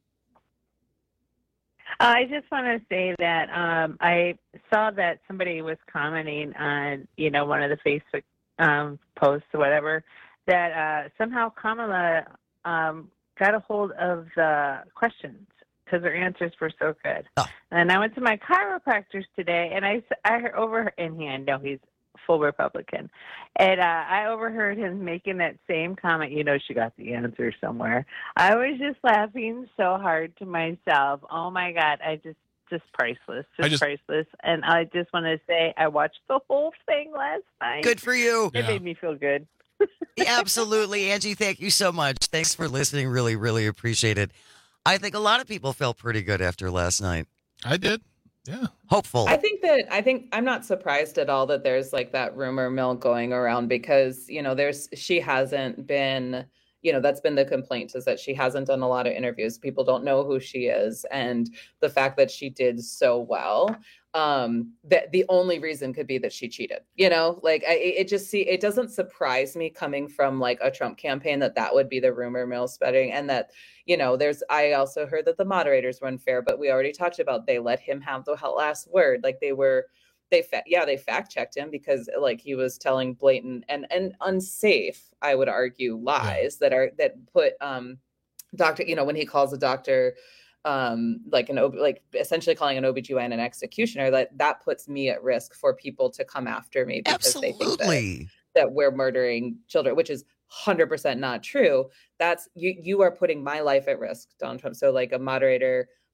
[SPEAKER 17] I just want to say that I saw that somebody was commenting on, one of the Facebook posts or whatever, that somehow Kamala got a hold of the questions because her answers were so good. Oh. And I went to my chiropractor's today, and I overheard, and I know he's full Republican, and I overheard him making that same comment, she got the answer somewhere. I was just laughing so hard to myself. Oh my God, just priceless, priceless. And I just want to say I watched the whole thing last night.
[SPEAKER 15] Good for you.
[SPEAKER 17] It made me feel good.
[SPEAKER 15] Yeah, absolutely. Angie, thank you so much. Thanks for listening. Really, really appreciate it. I think a lot of people felt pretty good after last night.
[SPEAKER 5] I did. Yeah.
[SPEAKER 15] Hopeful.
[SPEAKER 3] I think I'm not surprised at all that there's like that rumor mill going around because, she hasn't been, that's been the complaint, is that she hasn't done a lot of interviews. People don't know who she is. And the fact that she did so well, that the only reason could be that she cheated, it doesn't surprise me coming from like a Trump campaign that would be the rumor mill spreading. And that, I also heard that the moderators were unfair, but we already talked about, they let him have the last word. Like they fact checked him because like he was telling blatant and unsafe, I would argue, lies that put, doctor, when he calls a doctor, essentially calling an OBGYN an executioner, that puts me at risk for people to come after me because they think that we're murdering children, which is 100% not true. That's you are putting my life at risk, Donald Trump. So like a moderator,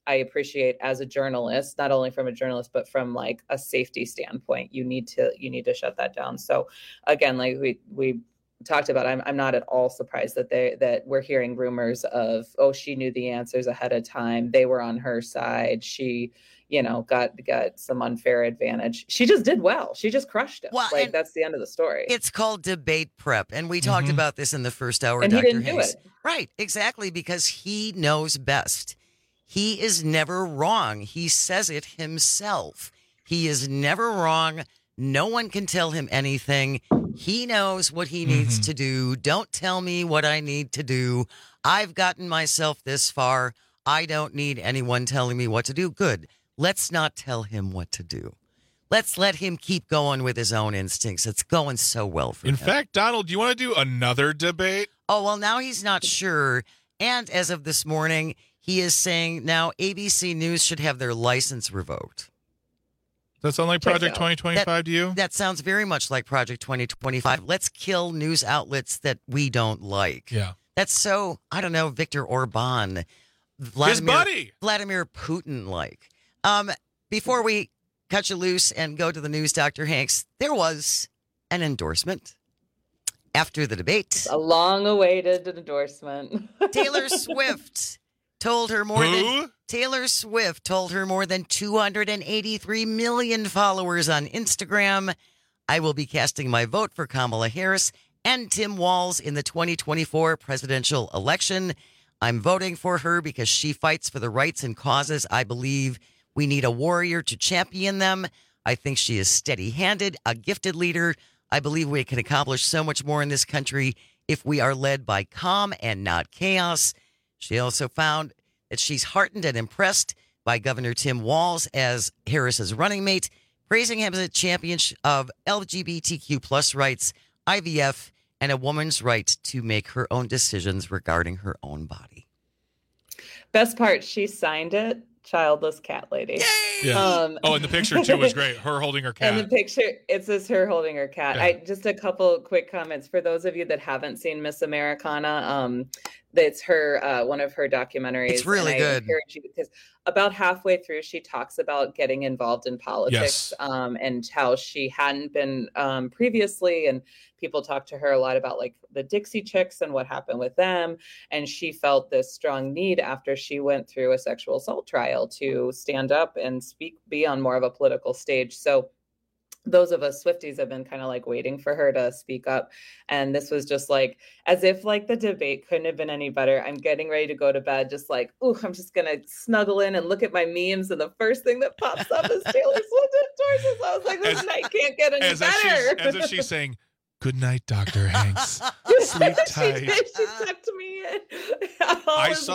[SPEAKER 3] I appreciate as a journalist, not only from a journalist, but from like a safety standpoint, you need to shut that down. So again, like we talked about, I'm not at all surprised that we're hearing rumors of, oh, she knew the answers ahead of time. They were on her side. She, got some unfair advantage. She just did well. She just crushed it. Well, like that's the end of the story.
[SPEAKER 15] It's called debate prep. And we talked about this in the first hour.
[SPEAKER 3] And
[SPEAKER 15] Dr.
[SPEAKER 3] he didn't
[SPEAKER 15] Hanks.
[SPEAKER 3] do it.
[SPEAKER 15] Right, exactly, because he knows best. He is never wrong. He says it himself. He is never wrong. No one can tell him anything. He knows what he needs to do. Don't tell me what I need to do. I've gotten myself this far. I don't need anyone telling me what to do. Good. Let's not tell him what to do. Let's let him keep going with his own instincts. It's going so well for him.
[SPEAKER 5] In fact, Donald, do you want to do another debate?
[SPEAKER 15] Oh, well, now he's not sure. And as of this morning, he is saying now ABC News should have their license revoked.
[SPEAKER 5] Does that sound like Project 2025 to you?
[SPEAKER 15] That sounds very much like Project 2025. Let's kill news outlets that we don't like.
[SPEAKER 5] Yeah.
[SPEAKER 15] That's so, I don't know, Viktor Orban.
[SPEAKER 5] His buddy.
[SPEAKER 15] Vladimir Putin-like. Before we cut you loose and go to the news, Dr. Hanks, there was an endorsement after the debate.
[SPEAKER 3] A long-awaited endorsement.
[SPEAKER 15] Taylor Swift told her more than 283 million followers on Instagram. I will be casting my vote for Kamala Harris and Tim Walz in the 2024 presidential election. I'm voting for her because she fights for the rights and causes I believe we need a warrior to champion them. I think she is steady-handed, a gifted leader. I believe we can accomplish so much more in this country if we are led by calm and not chaos. She also found that she's heartened and impressed by Governor Tim Walz as Harris's running mate, praising him as a champion of LGBTQ plus rights, IVF, and a woman's right to make her own decisions regarding her own body.
[SPEAKER 3] Best part, she signed it. Childless cat lady.
[SPEAKER 5] Yeah. And the picture too was great. Her holding her cat.
[SPEAKER 3] And the picture, it says her holding her cat.
[SPEAKER 5] Yeah.
[SPEAKER 3] Just a couple quick comments for those of you that haven't seen Miss Americana. It's her one of her documentaries.
[SPEAKER 15] It's really
[SPEAKER 3] and
[SPEAKER 15] good.
[SPEAKER 3] I encourage you because about halfway through, she talks about getting involved in politics, and how she hadn't been previously, and people talked to her a lot about like the Dixie Chicks and what happened with them, and she felt this strong need after she went through a sexual assault trial to stand up and be on more of a political stage. So those of us Swifties have been kind of like waiting for her to speak up. And this was just like, as if like the debate couldn't have been any better. I'm getting ready to go to bed. Just like, I'm just going to snuggle in and look at my memes. And the first thing that pops up is Taylor Swift endorses. I was like, this night can't get any better.
[SPEAKER 5] As if she's saying, good night, Dr. Hanks. Sleep tight.
[SPEAKER 3] She tucked me in. All is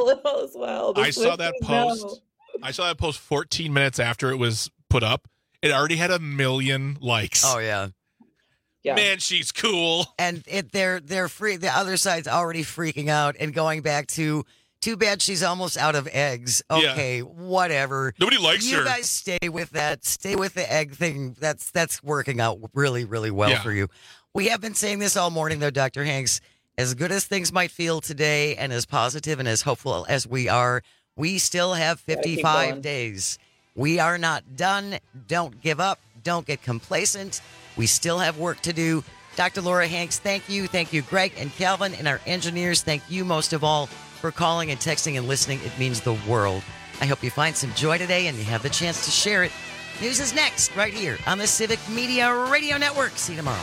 [SPEAKER 3] well.
[SPEAKER 5] I saw that post. I saw that post 14 minutes after it was put up. It already had 1 million likes.
[SPEAKER 15] Oh, yeah.
[SPEAKER 5] Man, she's cool.
[SPEAKER 15] And they're free. The other side's already freaking out and going back to, too bad she's almost out of eggs. Okay, whatever.
[SPEAKER 5] Nobody likes her.
[SPEAKER 15] You guys stay with that. Stay with the egg thing. That's working out really, really well for you. We have been saying this all morning, though, Dr. Hanks. As good as things might feel today and as positive and as hopeful as we are, we still have 55 days. We are not done. Don't give up. Don't get complacent. We still have work to do. Dr. Laura Hanks, thank you. Thank you, Greg and Calvin and our engineers. Thank you most of all for calling and texting and listening. It means the world. I hope you find some joy today and you have the chance to share it. News is next right here on the Civic Media Radio Network. See you tomorrow.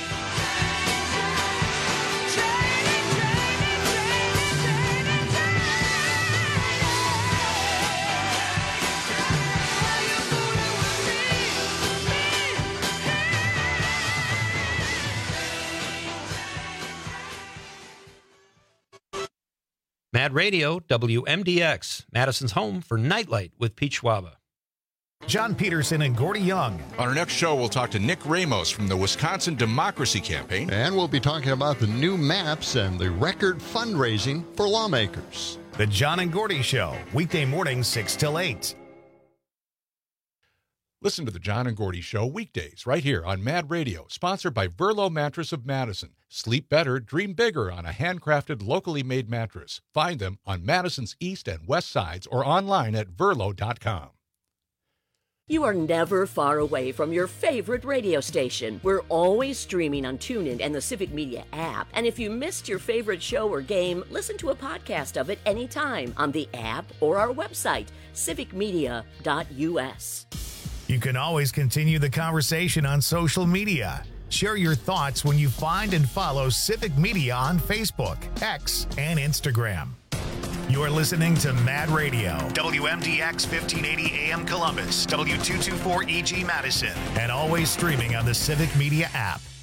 [SPEAKER 13] Mad Radio, WMDX, Madison's home for Nightlight with Pete Schwaba.
[SPEAKER 1] John Peterson and Gordy Young.
[SPEAKER 16] On our next show, we'll talk to Nick Ramos from the Wisconsin Democracy Campaign.
[SPEAKER 4] And we'll be talking about the new maps and the record fundraising for lawmakers.
[SPEAKER 1] The John and Gordy Show, weekday mornings 6 till 8.
[SPEAKER 6] Listen to the John and Gordy Show weekdays right here on Mad Radio, sponsored by Verlo Mattress of Madison. Sleep better, dream bigger on a handcrafted, locally made mattress. Find them on Madison's east and west sides or online at verlo.com.
[SPEAKER 2] You are never far away from your favorite radio station. We're always streaming on TuneIn and the Civic Media app. And if you missed your favorite show or game, listen to a podcast of it anytime on the app or our website, civicmedia.us.
[SPEAKER 1] You can always continue the conversation on social media. Share your thoughts when you find and follow Civic Media on Facebook, X, and Instagram. You're listening to Mad Radio, WMDX 1580 AM Columbus, W224 EG Madison, and always streaming on the Civic Media app.